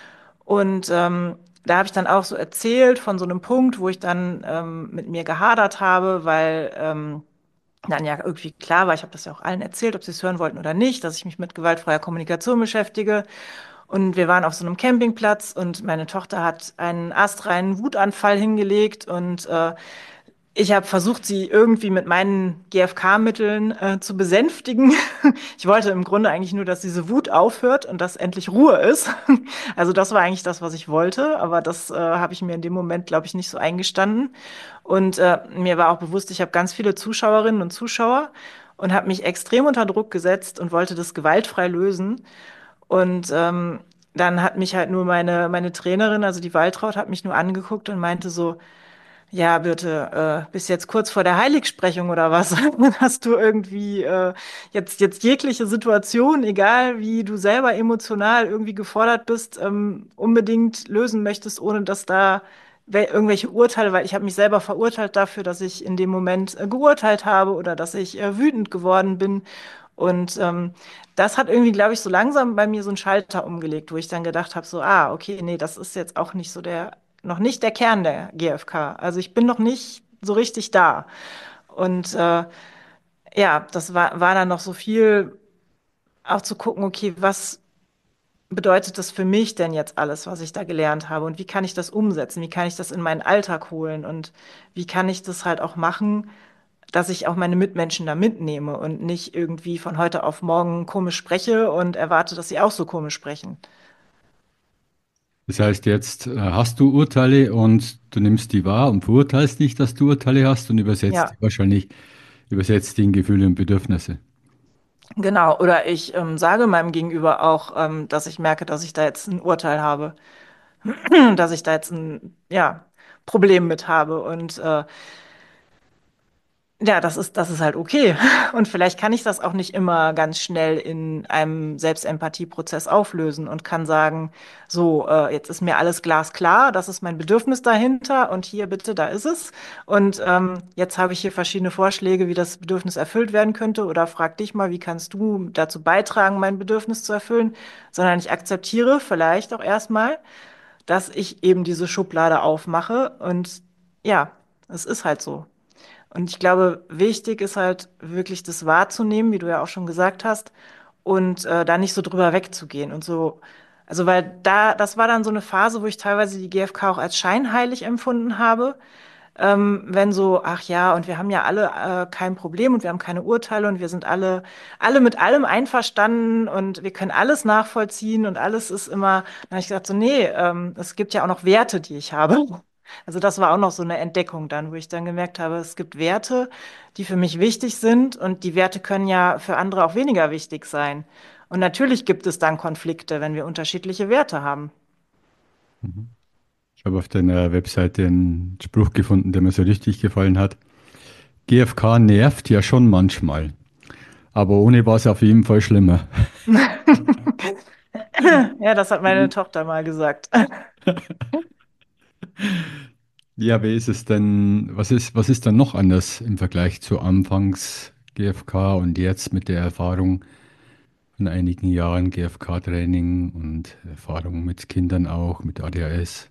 Und ähm, da habe ich dann auch so erzählt von so einem Punkt, wo ich dann ähm, mit mir gehadert habe, weil ähm, dann ja irgendwie klar war, ich habe das ja auch allen erzählt, ob sie es hören wollten oder nicht, dass ich mich mit gewaltfreier Kommunikation beschäftige. Und wir waren auf so einem Campingplatz und meine Tochter hat einen astreinen Wutanfall hingelegt und äh, ich habe versucht, sie irgendwie mit meinen G F K-Mitteln äh, zu besänftigen. Ich wollte im Grunde eigentlich nur, dass diese Wut aufhört und dass endlich Ruhe ist. Also das war eigentlich das, was ich wollte, aber das äh, habe ich mir in dem Moment, glaube ich, nicht so eingestanden. Und äh, mir war auch bewusst, ich habe ganz viele Zuschauerinnen und Zuschauer und habe mich extrem unter Druck gesetzt und wollte das gewaltfrei lösen. Und ähm, dann hat mich halt nur meine, meine Trainerin, also die Waltraud, hat mich nur angeguckt und meinte so, ja, Birte, äh, bist jetzt kurz vor der Heiligsprechung oder was? Hast du irgendwie äh, jetzt, jetzt jegliche Situation, egal wie du selber emotional irgendwie gefordert bist, ähm, unbedingt lösen möchtest, ohne dass da wel- irgendwelche Urteile, weil ich habe mich selber verurteilt dafür, dass ich in dem Moment äh, geurteilt habe oder dass ich äh, wütend geworden bin. Und ähm, das hat irgendwie, glaube ich, so langsam bei mir so einen Schalter umgelegt, wo ich dann gedacht habe, so, ah, okay, nee, das ist jetzt auch nicht so der noch nicht der Kern der G F K. Also ich bin noch nicht so richtig da. Und äh, ja, das war, war dann noch so viel, auch zu gucken, okay, was bedeutet das für mich denn jetzt alles, was ich da gelernt habe? Und wie kann ich das umsetzen? Wie kann ich das in meinen Alltag holen? Und wie kann ich das halt auch machen, dass ich auch meine Mitmenschen da mitnehme und nicht irgendwie von heute auf morgen komisch spreche und erwarte, dass sie auch so komisch sprechen. Das heißt, jetzt äh, hast du Urteile und du nimmst die wahr und verurteilst nicht, dass du Urteile hast und übersetzt die Ja. wahrscheinlich, übersetzt die in Gefühle und Bedürfnisse. Genau, oder ich ähm, sage meinem Gegenüber auch, ähm, dass ich merke, dass ich da jetzt ein Urteil habe, dass ich da jetzt ein ja, Problem mit habe. Und äh, Ja, das ist, das ist halt okay. Und vielleicht kann ich das auch nicht immer ganz schnell in einem Selbstempathieprozess auflösen und kann sagen, so, äh, jetzt ist mir alles glasklar, das ist mein Bedürfnis dahinter und hier bitte, da ist es. Und ähm, jetzt habe ich hier verschiedene Vorschläge, wie das Bedürfnis erfüllt werden könnte oder frag dich mal, wie kannst du dazu beitragen, mein Bedürfnis zu erfüllen, sondern ich akzeptiere vielleicht auch erstmal, dass ich eben diese Schublade aufmache und ja, es ist halt so. Und ich glaube, wichtig ist halt wirklich das wahrzunehmen, wie du ja auch schon gesagt hast, und äh, da nicht so drüber wegzugehen und so. Also, weil da, das war dann so eine Phase, wo ich teilweise die G F K auch als scheinheilig empfunden habe. Ähm, wenn so, ach ja, und wir haben ja alle äh, kein Problem und wir haben keine Urteile und wir sind alle, alle mit allem einverstanden und wir können alles nachvollziehen und alles ist immer, dann habe ich gesagt, so, nee, ähm, es gibt ja auch noch Werte, die ich habe. Also das war auch noch so eine Entdeckung dann, wo ich dann gemerkt habe, es gibt Werte, die für mich wichtig sind und die Werte können ja für andere auch weniger wichtig sein. Und natürlich gibt es dann Konflikte, wenn wir unterschiedliche Werte haben. Mhm. Ich habe auf deiner Webseite einen Spruch gefunden, der mir so richtig gefallen hat. G F K nervt ja schon manchmal, aber ohne war es auf jeden Fall schlimmer. Ja, das hat meine Tochter mal gesagt. Ja, wie ist es denn, was ist, was ist dann noch anders im Vergleich zu Anfangs G F K und jetzt mit der Erfahrung von einigen Jahren G F K-Training und Erfahrung mit Kindern auch, mit A D H S?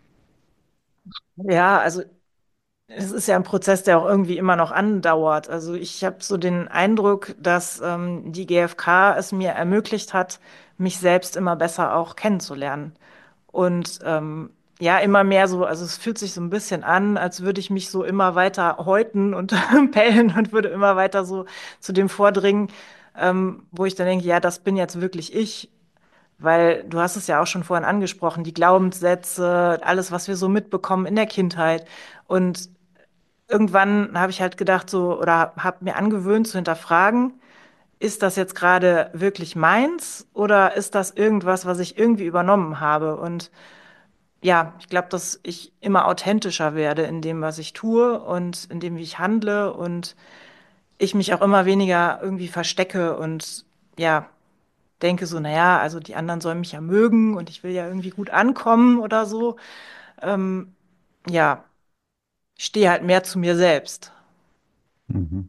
Ja, also es ist ja ein Prozess, der auch irgendwie immer noch andauert. Also ich habe so den Eindruck, dass ähm, die G F K es mir ermöglicht hat, mich selbst immer besser auch kennenzulernen. Und ähm, ja, immer mehr so, also es fühlt sich so ein bisschen an, als würde ich mich so immer weiter häuten und pellen und würde immer weiter so zu dem vordringen, ähm, wo ich dann denke, ja, das bin jetzt wirklich ich. Weil du hast es ja auch schon vorhin angesprochen, die Glaubenssätze, alles, was wir so mitbekommen in der Kindheit. Und irgendwann habe ich halt gedacht so oder habe mir angewöhnt zu hinterfragen, ist das jetzt gerade wirklich meins oder ist das irgendwas, was ich irgendwie übernommen habe? Und ja, ich glaube, dass ich immer authentischer werde in dem, was ich tue und in dem, wie ich handle und ich mich auch immer weniger irgendwie verstecke und ja, denke so, naja, also die anderen sollen mich ja mögen und ich will ja irgendwie gut ankommen oder so. Ähm, ja, ich stehe halt mehr zu mir selbst. Mhm.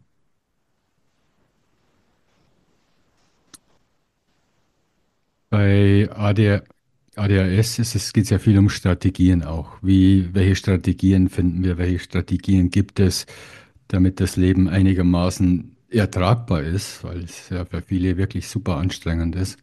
Bei A D, A D H S ist es, geht es ja viel um Strategien auch. Wie, welche Strategien finden wir, welche Strategien gibt es, damit das Leben einigermaßen ertragbar ist, weil es ja für viele wirklich super anstrengend ist.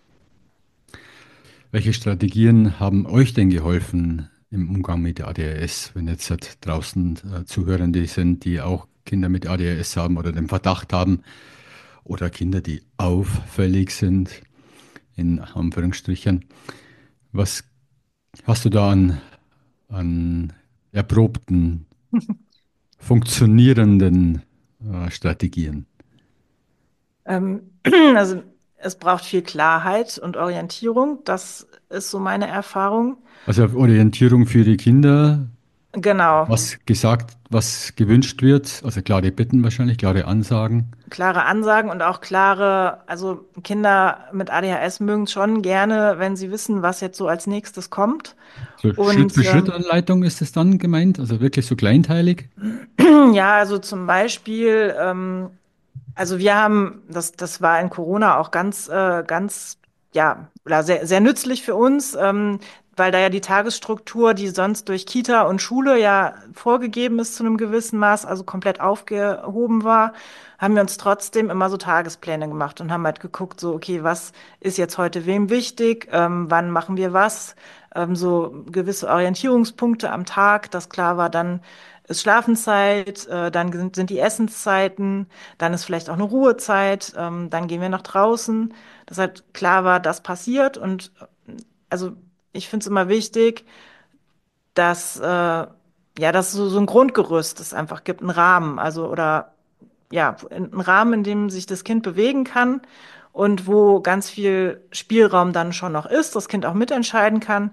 Welche Strategien haben euch denn geholfen im Umgang mit A D H S, wenn jetzt halt draußen äh, Zuhörende sind, die auch Kinder mit A D H S haben oder den Verdacht haben oder Kinder, die auffällig sind, in Anführungsstrichen. Was hast du da an, an erprobten, funktionierenden äh, Strategien? Ähm, also es braucht viel Klarheit und Orientierung. Das ist so meine Erfahrung. Also Orientierung für die Kinder, Genau. was gesagt, was gewünscht wird, also klare Bitten wahrscheinlich, klare Ansagen. Klare Ansagen und auch klare, also Kinder mit A D H S mögen es schon gerne, wenn sie wissen, was jetzt so als nächstes kommt. So Und ähm, Schritt-für-Schritt-Anleitung ist es dann gemeint, also wirklich so kleinteilig. ja, also zum Beispiel, ähm, also wir haben, das, das war in Corona auch ganz, äh, ganz, ja, oder sehr, sehr nützlich für uns, ähm, weil da ja die Tagesstruktur, die sonst durch Kita und Schule ja vorgegeben ist zu einem gewissen Maß, also komplett aufgehoben war, haben wir uns trotzdem immer so Tagespläne gemacht und haben halt geguckt, so, okay, was ist jetzt heute wem wichtig, ähm, wann machen wir was, ähm, so gewisse Orientierungspunkte am Tag, dass klar war, dann ist Schlafenszeit, äh, dann sind, sind die Essenszeiten, dann ist vielleicht auch eine Ruhezeit, ähm, dann gehen wir nach draußen, dass halt klar war, das passiert. Und äh, also ich finde es immer wichtig, dass äh, ja, dass so, so ein Grundgerüst es einfach gibt, einen Rahmen, also oder ja, einen Rahmen, in dem sich das Kind bewegen kann und wo ganz viel Spielraum dann schon noch ist, das Kind auch mitentscheiden kann.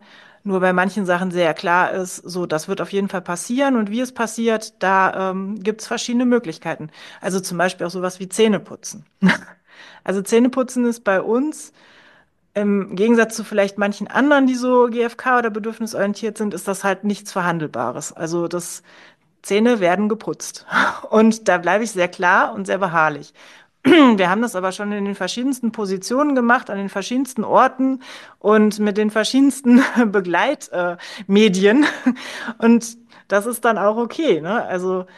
nur bei manchen Sachen sehr klar ist, so, das wird auf jeden Fall passieren und wie es passiert, da ähm, gibt es verschiedene Möglichkeiten. Also zum Beispiel auch sowas wie Zähneputzen. Also Zähneputzen ist bei uns im Gegensatz zu vielleicht manchen anderen, die so G F K oder bedürfnisorientiert sind, ist das halt nichts Verhandelbares. Also das Zähne werden geputzt. Und da bleibe ich sehr klar und sehr beharrlich. Wir haben das aber schon in den verschiedensten Positionen gemacht, an den verschiedensten Orten und mit den verschiedensten Begleitmedien. Und das ist dann auch okay, ne? Also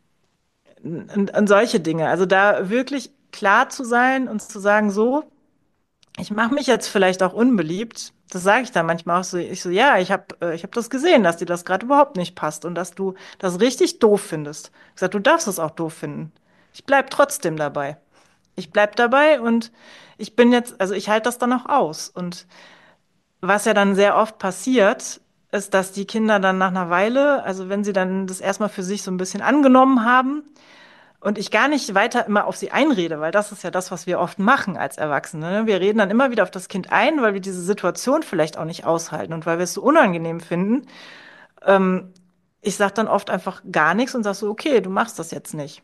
und, und solche Dinge. Also da wirklich klar zu sein und zu sagen, so, ich mache mich jetzt vielleicht auch unbeliebt. Das sage ich dann manchmal auch so. Ich so, ja, ich habe äh, ich hab das gesehen, dass dir das gerade überhaupt nicht passt und dass du das richtig doof findest. Ich sag, du darfst es auch doof finden. Ich bleib trotzdem dabei. Ich bleib dabei und ich bin jetzt, also ich halte das dann auch aus. Und was ja dann sehr oft passiert, ist, dass die Kinder dann nach einer Weile, also wenn sie dann das erstmal für sich so ein bisschen angenommen haben, und ich gar nicht weiter immer auf sie einrede, weil das ist ja das, was wir oft machen als Erwachsene. Ne? Wir reden dann immer wieder auf das Kind ein, weil wir diese Situation vielleicht auch nicht aushalten und weil wir es so unangenehm finden. Ähm, Ich sage dann oft einfach gar nichts und sage so, okay, du machst das jetzt nicht.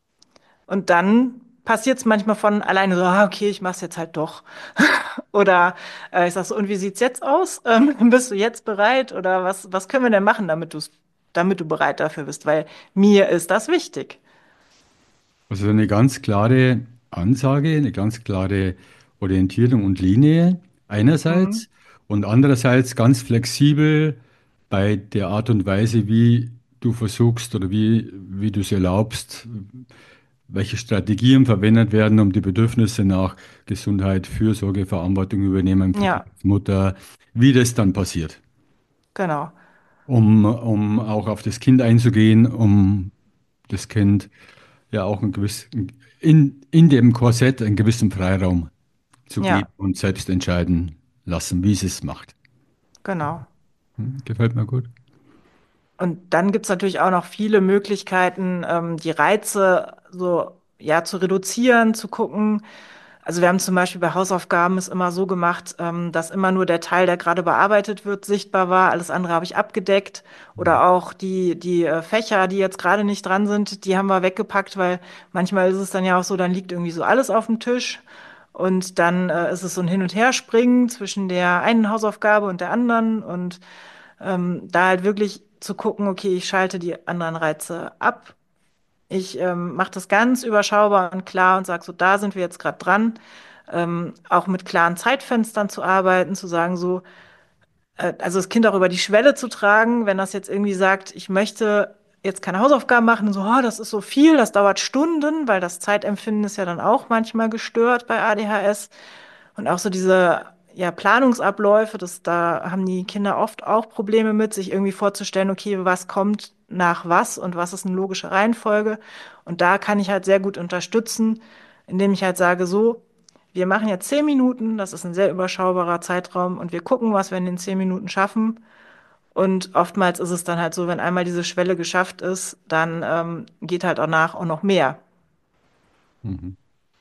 Und dann passiert es manchmal von alleine so, ah, okay, ich mach's jetzt halt doch. Oder äh, ich sage so, und wie sieht's jetzt aus? Ähm, bist du jetzt bereit? Oder was, was können wir denn machen, damit du's, damit du bereit dafür bist? Weil mir ist das wichtig. Also eine ganz klare Ansage, eine ganz klare Orientierung und Linie Mhm. einerseits und andererseits ganz flexibel bei der Art und Weise, wie du versuchst oder wie, wie du es erlaubst, welche Strategien verwendet werden, um die Bedürfnisse nach Gesundheit, Fürsorge, Verantwortung übernehmen für dich Ja, als Mutter, wie das dann passiert. genau. Um, um auch auf das Kind einzugehen, um das Kind ja auch ein gewissen, in, in dem Korsett einen gewissen Freiraum zu geben Ja, und selbst entscheiden lassen, wie es es macht. genau. Hm, gefällt mir gut. Und dann gibt's natürlich auch noch viele Möglichkeiten, ähm, die Reize so ja zu reduzieren, zu gucken. Also wir haben zum Beispiel bei Hausaufgaben es immer so gemacht, ähm, dass immer nur der Teil, der gerade bearbeitet wird, sichtbar war. Alles andere habe ich abgedeckt. Oder auch die, die äh, Fächer, die jetzt gerade nicht dran sind, die haben wir weggepackt, weil manchmal ist es dann ja auch so, dann liegt irgendwie so alles auf dem Tisch. Und dann äh, ist es so ein Hin- und Herspringen zwischen der einen Hausaufgabe und der anderen. Und ähm, da halt wirklich zu gucken, okay, ich schalte die anderen Reize ab. Ich ähm, mache das ganz überschaubar und klar und sage so, da sind wir jetzt gerade dran. Ähm, auch mit klaren Zeitfenstern zu arbeiten, zu sagen so, äh, also das Kind auch über die Schwelle zu tragen, wenn das jetzt irgendwie sagt, ich möchte jetzt keine Hausaufgaben machen, und so, oh, das ist so viel, das dauert Stunden, weil das Zeitempfinden ist ja dann auch manchmal gestört bei A D H S. Und auch so diese ja, Planungsabläufe, das, da haben die Kinder oft auch Probleme mit, sich irgendwie vorzustellen, okay, was kommt nach was und was ist eine logische Reihenfolge. Und da kann ich halt sehr gut unterstützen, indem ich halt sage, so, wir machen jetzt zehn Minuten, das ist ein sehr überschaubarer Zeitraum und wir gucken, was wir in den zehn Minuten schaffen. Und oftmals ist es dann halt so, wenn einmal diese Schwelle geschafft ist, dann ähm, geht halt auch nach auch noch mehr. Mhm.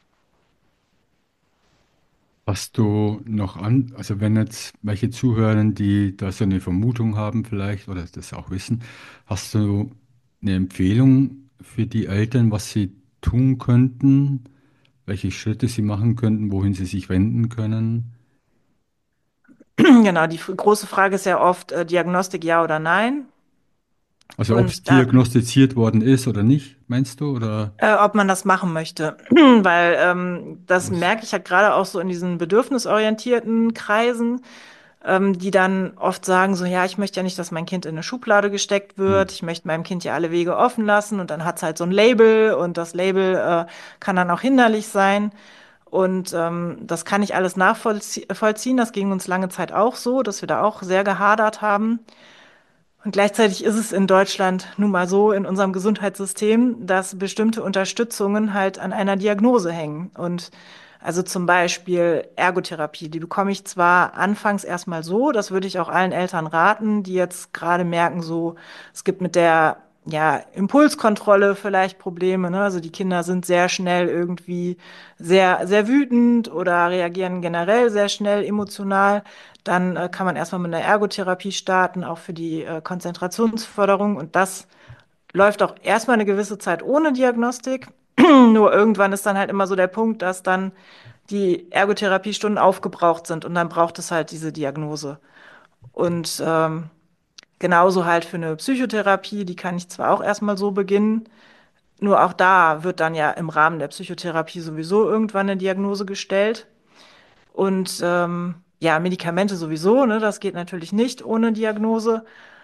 Hast du noch an, also wenn jetzt welche zuhören, die da so eine Vermutung haben vielleicht oder das auch wissen, hast du eine Empfehlung für die Eltern, was sie tun könnten, welche Schritte sie machen könnten, wohin sie sich wenden können? Genau, die f- große Frage ist ja oft äh, Diagnostik ja oder nein. Also ob es Und da diagnostiziert worden ist oder nicht, meinst du? Oder Äh, ob man das machen möchte. Weil ähm, das was? merke ich halt gerade auch so in diesen bedürfnisorientierten Kreisen, ähm, die dann oft sagen so, ja, ich möchte ja nicht, dass mein Kind in eine Schublade gesteckt Hm. wird. Ich möchte meinem Kind ja alle Wege offen lassen und dann hat's halt so ein Label und das Label äh, kann dann auch hinderlich sein. Und ähm, das kann ich alles nachvollziehen. Das ging uns lange Zeit auch so, dass wir da auch sehr gehadert haben. Und gleichzeitig ist es in Deutschland nun mal so in unserem Gesundheitssystem, dass bestimmte Unterstützungen halt an einer Diagnose hängen. Und also zum Beispiel Ergotherapie, die bekomme ich zwar anfangs erstmal so, das würde ich auch allen Eltern raten, die jetzt gerade merken, so, es gibt mit der ja, Impulskontrolle vielleicht Probleme, ne? Also die Kinder sind sehr schnell irgendwie sehr, sehr wütend oder reagieren generell sehr schnell emotional. Dann äh, kann man erstmal mit einer Ergotherapie starten, auch für die äh, Konzentrationsförderung. Und das läuft auch erstmal eine gewisse Zeit ohne Diagnostik. Nur irgendwann ist dann halt immer so der Punkt, dass dann die Ergotherapiestunden aufgebraucht sind und dann braucht es halt diese Diagnose. Und ähm, genauso halt für eine Psychotherapie, die kann ich zwar auch erstmal so beginnen, nur auch da wird dann ja im Rahmen der Psychotherapie sowieso irgendwann eine Diagnose gestellt. Und ähm, ja, Medikamente sowieso, ne, das geht natürlich nicht ohne Diagnose.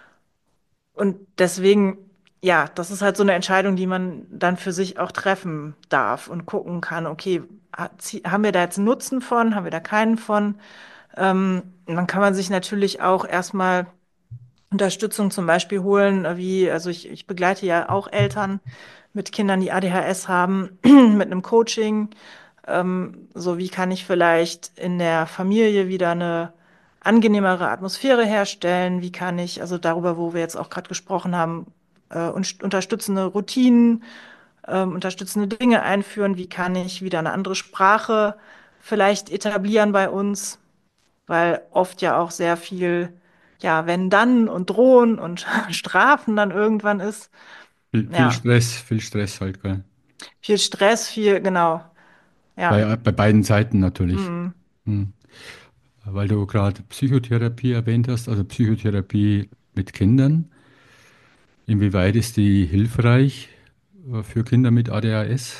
Und deswegen, ja, das ist halt so eine Entscheidung, die man dann für sich auch treffen darf und gucken kann, okay, ha- zie- haben wir da jetzt einen Nutzen von, haben wir da keinen von? Ähm, dann kann man sich natürlich auch erstmal Unterstützung zum Beispiel holen, äh, wie, also ich, ich begleite ja auch Eltern mit Kindern, die A D H S haben, mit einem Coaching. Ähm, so wie kann ich vielleicht in der Familie wieder eine angenehmere Atmosphäre herstellen? Wie kann ich, also darüber, wo wir jetzt auch gerade gesprochen haben, äh, und unterstützende Routinen, ähm, unterstützende Dinge einführen? Wie kann ich wieder eine andere Sprache vielleicht etablieren bei uns? Weil oft ja auch sehr viel, ja, wenn dann und drohen und Strafen dann irgendwann ist. Viel, viel Ja, Stress, viel Stress halt, gell? viel Stress, viel, genau, ja. Bei, bei beiden Seiten natürlich. Mhm. Hm. Weil du gerade Psychotherapie erwähnt hast, also Psychotherapie mit Kindern. Inwieweit ist die hilfreich äh, für Kinder mit A D H S?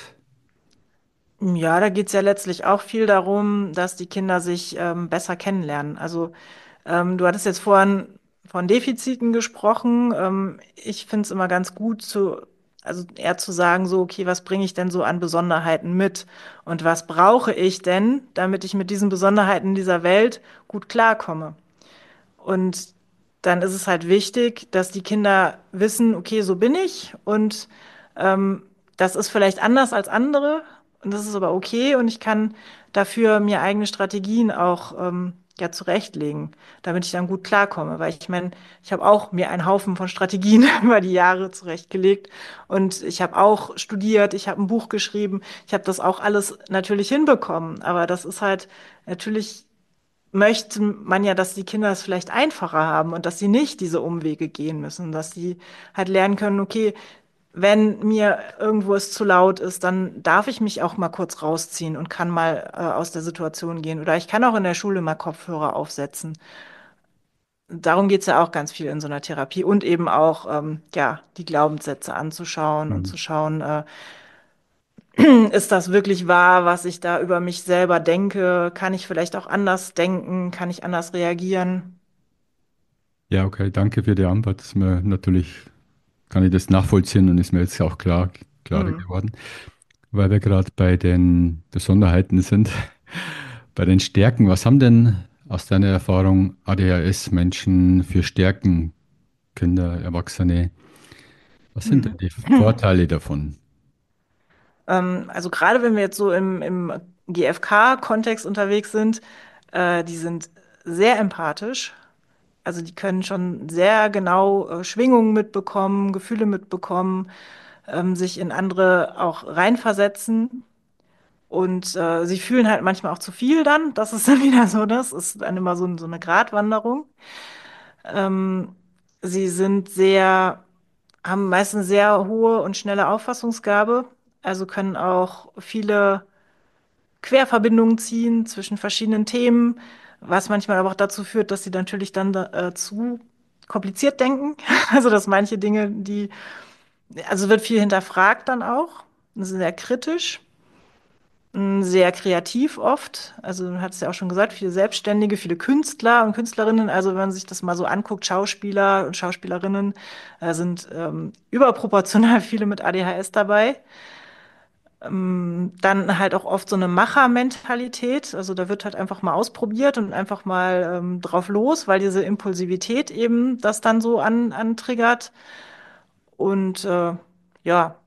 Ja, da geht's ja letztlich auch viel darum, dass die Kinder sich ähm, besser kennenlernen. Also ähm, du hattest jetzt vorhin von Defiziten gesprochen. Ähm, ich finde es immer ganz gut zu, also eher zu sagen, so, okay, was bringe ich denn so an Besonderheiten mit? Und was brauche ich denn, damit ich mit diesen Besonderheiten dieser Welt gut klarkomme? Und dann ist es halt wichtig, dass die Kinder wissen, okay, so bin ich und ähm, das ist vielleicht anders als andere und das ist aber okay und ich kann dafür mir eigene Strategien auch ähm, ja zurechtlegen, damit ich dann gut klarkomme. Weil ich meine, ich habe auch mir einen Haufen von Strategien über die Jahre zurechtgelegt und ich habe auch studiert, ich habe ein Buch geschrieben, ich habe das auch alles natürlich hinbekommen, aber das ist halt natürlich möchte man ja, dass die Kinder es vielleicht einfacher haben und dass sie nicht diese Umwege gehen müssen, dass sie halt lernen können, okay, wenn mir irgendwo es zu laut ist, dann darf ich mich auch mal kurz rausziehen und kann mal äh, aus der Situation gehen. Oder ich kann auch in der Schule mal Kopfhörer aufsetzen. Darum geht's ja auch ganz viel in so einer Therapie und eben auch, ähm, ja, die Glaubenssätze anzuschauen und Hm. zu schauen, äh, ist das wirklich wahr, was ich da über mich selber denke? Kann ich vielleicht auch anders denken? Kann ich anders reagieren? Ja, okay, danke für die Antwort. Das ist mir natürlich, kann ich das nachvollziehen und ist mir jetzt auch klar, klarer Hm. geworden. Weil wir gerade bei den Besonderheiten sind, bei den Stärken. Was haben denn aus deiner Erfahrung A D H S-Menschen für Stärken, Kinder, Erwachsene? Was sind denn Hm. die Vorteile davon? Ähm, also gerade wenn wir jetzt so im, im G F K-Kontext unterwegs sind, äh, die sind sehr empathisch. Also die können schon sehr genau äh, Schwingungen mitbekommen, Gefühle mitbekommen, ähm, sich in andere auch reinversetzen. Und äh, sie fühlen halt manchmal auch zu viel dann. Das ist dann wieder so, das ist dann immer so, so eine Gratwanderung. Ähm, sie sind sehr, haben meistens sehr hohe und schnelle Auffassungsgabe, also können auch viele Querverbindungen ziehen zwischen verschiedenen Themen, was manchmal aber auch dazu führt, dass sie natürlich dann äh, zu kompliziert denken. Also dass manche Dinge, die, also wird viel hinterfragt dann auch, sehr kritisch. Sehr kreativ oft. Also du hattest ja auch schon gesagt, viele Selbstständige, viele Künstler und Künstlerinnen. Also wenn man sich das mal so anguckt, Schauspieler und Schauspielerinnen, äh, sind ähm, überproportional viele mit A D H S dabei. Ähm, dann halt auch oft so eine Machermentalität. Also da wird halt einfach mal ausprobiert und einfach mal ähm, drauf los, weil diese Impulsivität eben das dann so an, antriggert. Und äh, ja.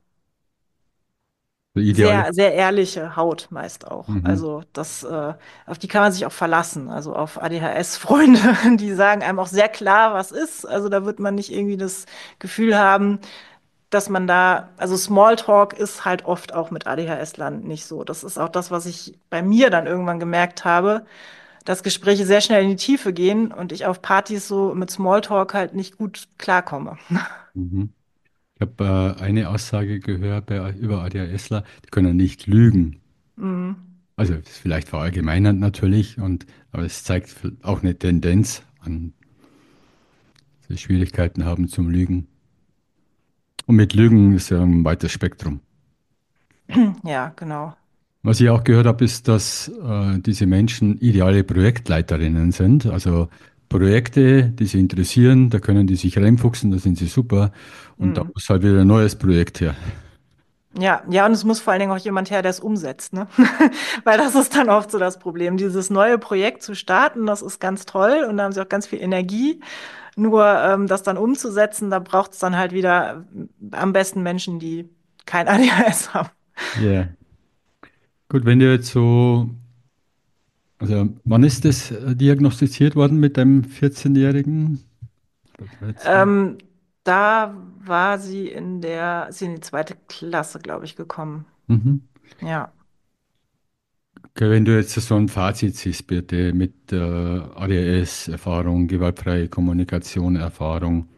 Ideale. Sehr, sehr ehrliche Haut meist auch. Mhm. Also das, äh, auf die kann man sich auch verlassen. Also auf A D H S-Freunde, die sagen einem auch sehr klar, was ist. Also da wird man nicht irgendwie das Gefühl haben, dass man da, also Smalltalk ist halt oft auch mit A D H S-Lern nicht so. Das ist auch das, was ich bei mir dann irgendwann gemerkt habe, dass Gespräche sehr schnell in die Tiefe gehen und ich auf Partys so mit Smalltalk halt nicht gut klarkomme. Mhm. Ich habe äh, eine Aussage gehört bei, über ADHSler, die können nicht lügen. Mhm. Also das ist vielleicht verallgemeinert natürlich, und, aber es zeigt auch eine Tendenz an, dass sie Schwierigkeiten haben zum Lügen. Und mit Lügen ist ja ein weites Spektrum. Ja, genau. Was ich auch gehört habe, ist, dass äh, diese Menschen ideale Projektleiterinnen sind. Also Projekte, die sie interessieren, da können die sich reinfuchsen, da sind sie super. Und da Mhm. muss halt wieder ein neues Projekt her. Ja, ja, und es muss vor allen Dingen auch jemand her, der es umsetzt, ne? Weil das ist dann oft so das Problem. Dieses neue Projekt zu starten, das ist ganz toll und da haben sie auch ganz viel Energie. Nur ähm, das dann umzusetzen, da braucht es dann halt wieder äh, am besten Menschen, die kein A D H S haben. Ja. Gut, wenn du jetzt so, also wann ist das äh, diagnostiziert worden mit deinem vierzehn-Jährigen? Oder dreizehn? Ähm, Da war sie in der, ist sie in die zweite Klasse, glaube ich, gekommen. Mhm. Ja. Okay, wenn du jetzt so ein Fazit siehst, bitte, mit äh, A D H S-Erfahrung, gewaltfreie Kommunikation, Erfahrung,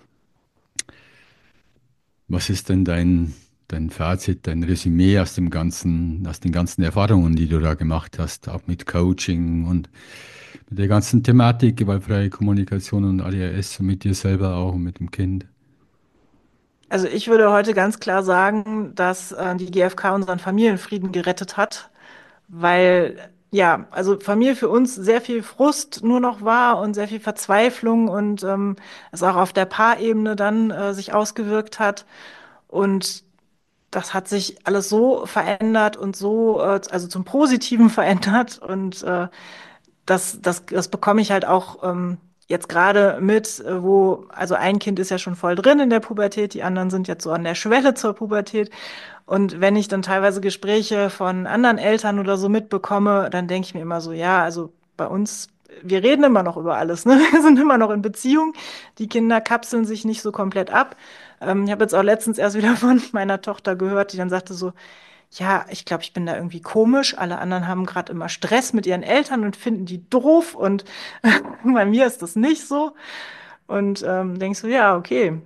was ist denn dein, dein Fazit, dein Resümee aus dem ganzen, aus den ganzen Erfahrungen, die du da gemacht hast, auch mit Coaching und mit der ganzen Thematik, gewaltfreie Kommunikation und A D H S und mit dir selber auch und mit dem Kind? Also ich würde heute ganz klar sagen, dass äh, die G F K unseren Familienfrieden gerettet hat, weil ja, also Familie für uns sehr viel Frust nur noch war und sehr viel Verzweiflung und ähm, es auch auf der Paarebene dann äh, sich ausgewirkt hat. Und das hat sich alles so verändert und so, äh, also zum Positiven verändert. Und äh, das, das, das bekomme ich halt auch ähm, jetzt gerade mit, äh, wo, also ein Kind ist ja schon voll drin in der Pubertät, die anderen sind jetzt so an der Schwelle zur Pubertät. Und wenn ich dann teilweise Gespräche von anderen Eltern oder so mitbekomme, dann denke ich mir immer so, ja, also bei uns, wir reden immer noch über alles, ne? Wir sind immer noch in Beziehung. Die Kinder kapseln sich nicht so komplett ab. Ähm, ich habe jetzt auch letztens erst wieder von meiner Tochter gehört, die dann sagte so, ja, ich glaube, ich bin da irgendwie komisch. Alle anderen haben gerade immer Stress mit ihren Eltern und finden die doof und bei mir ist das nicht so. Und ähm, denkst du, ja, okay.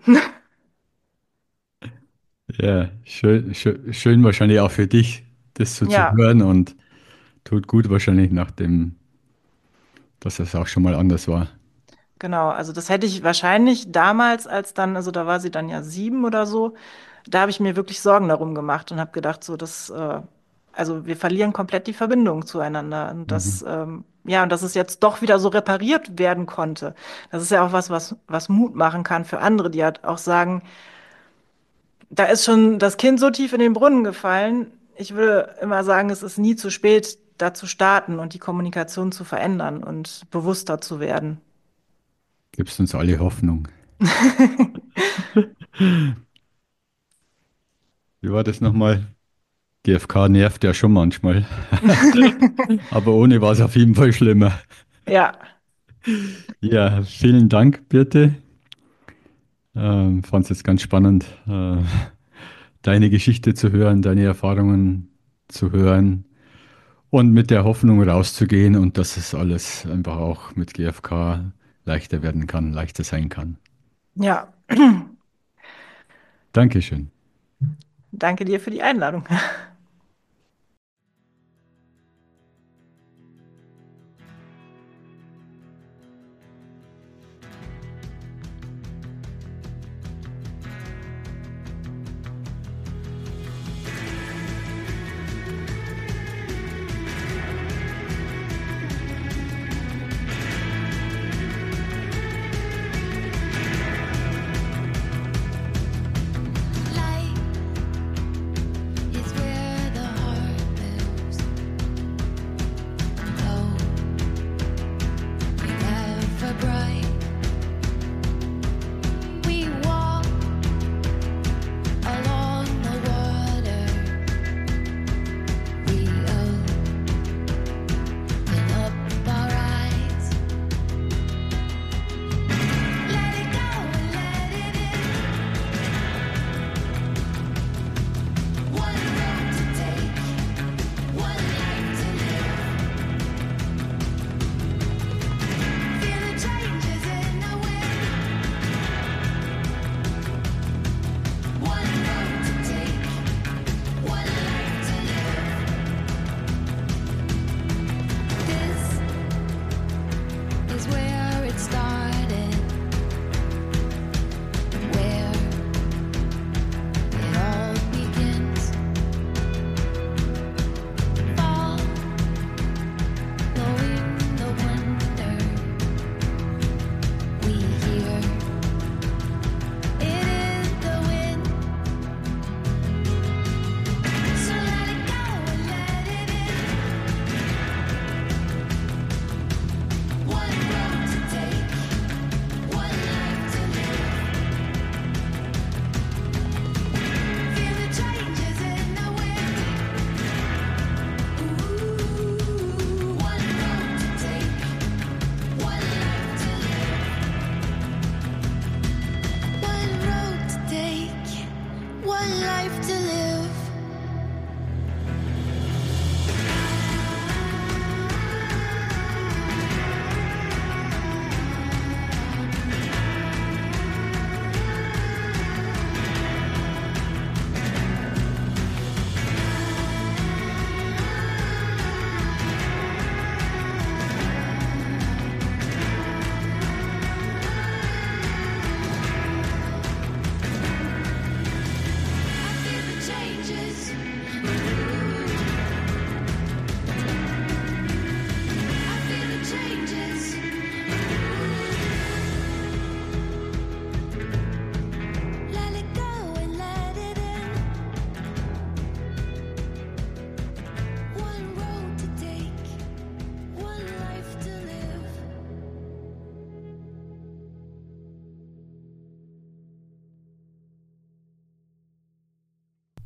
Ja, schön, schön, schön wahrscheinlich auch für dich, das so zu Ja, hören, und tut gut wahrscheinlich nach dem, dass das auch schon mal anders war. genau. Also das hätte ich wahrscheinlich damals, als dann, also da war sie dann ja sieben oder so, da habe ich mir wirklich Sorgen darum gemacht und habe gedacht, so, das, äh, also wir verlieren komplett die Verbindung zueinander. Und Mhm. das, ähm, ja, und dass es jetzt doch wieder so repariert werden konnte. Das ist ja auch was, was, was Mut machen kann für andere, die halt auch sagen, da ist schon das Kind so tief in den Brunnen gefallen. Ich würde immer sagen, es ist nie zu spät, da zu starten und die Kommunikation zu verändern und bewusster zu werden. Gibst uns alle Hoffnung. Wie war das nochmal? G F K nervt ja schon manchmal, aber ohne war es auf jeden Fall schlimmer. Ja, Ja, vielen Dank, Birte. Ähm, fand es jetzt ganz spannend, äh, deine Geschichte zu hören, deine Erfahrungen zu hören und mit der Hoffnung rauszugehen, und dass es alles einfach auch mit G F K leichter werden kann, leichter sein kann. ja. Dankeschön. Danke dir für die Einladung. Light is where life to live.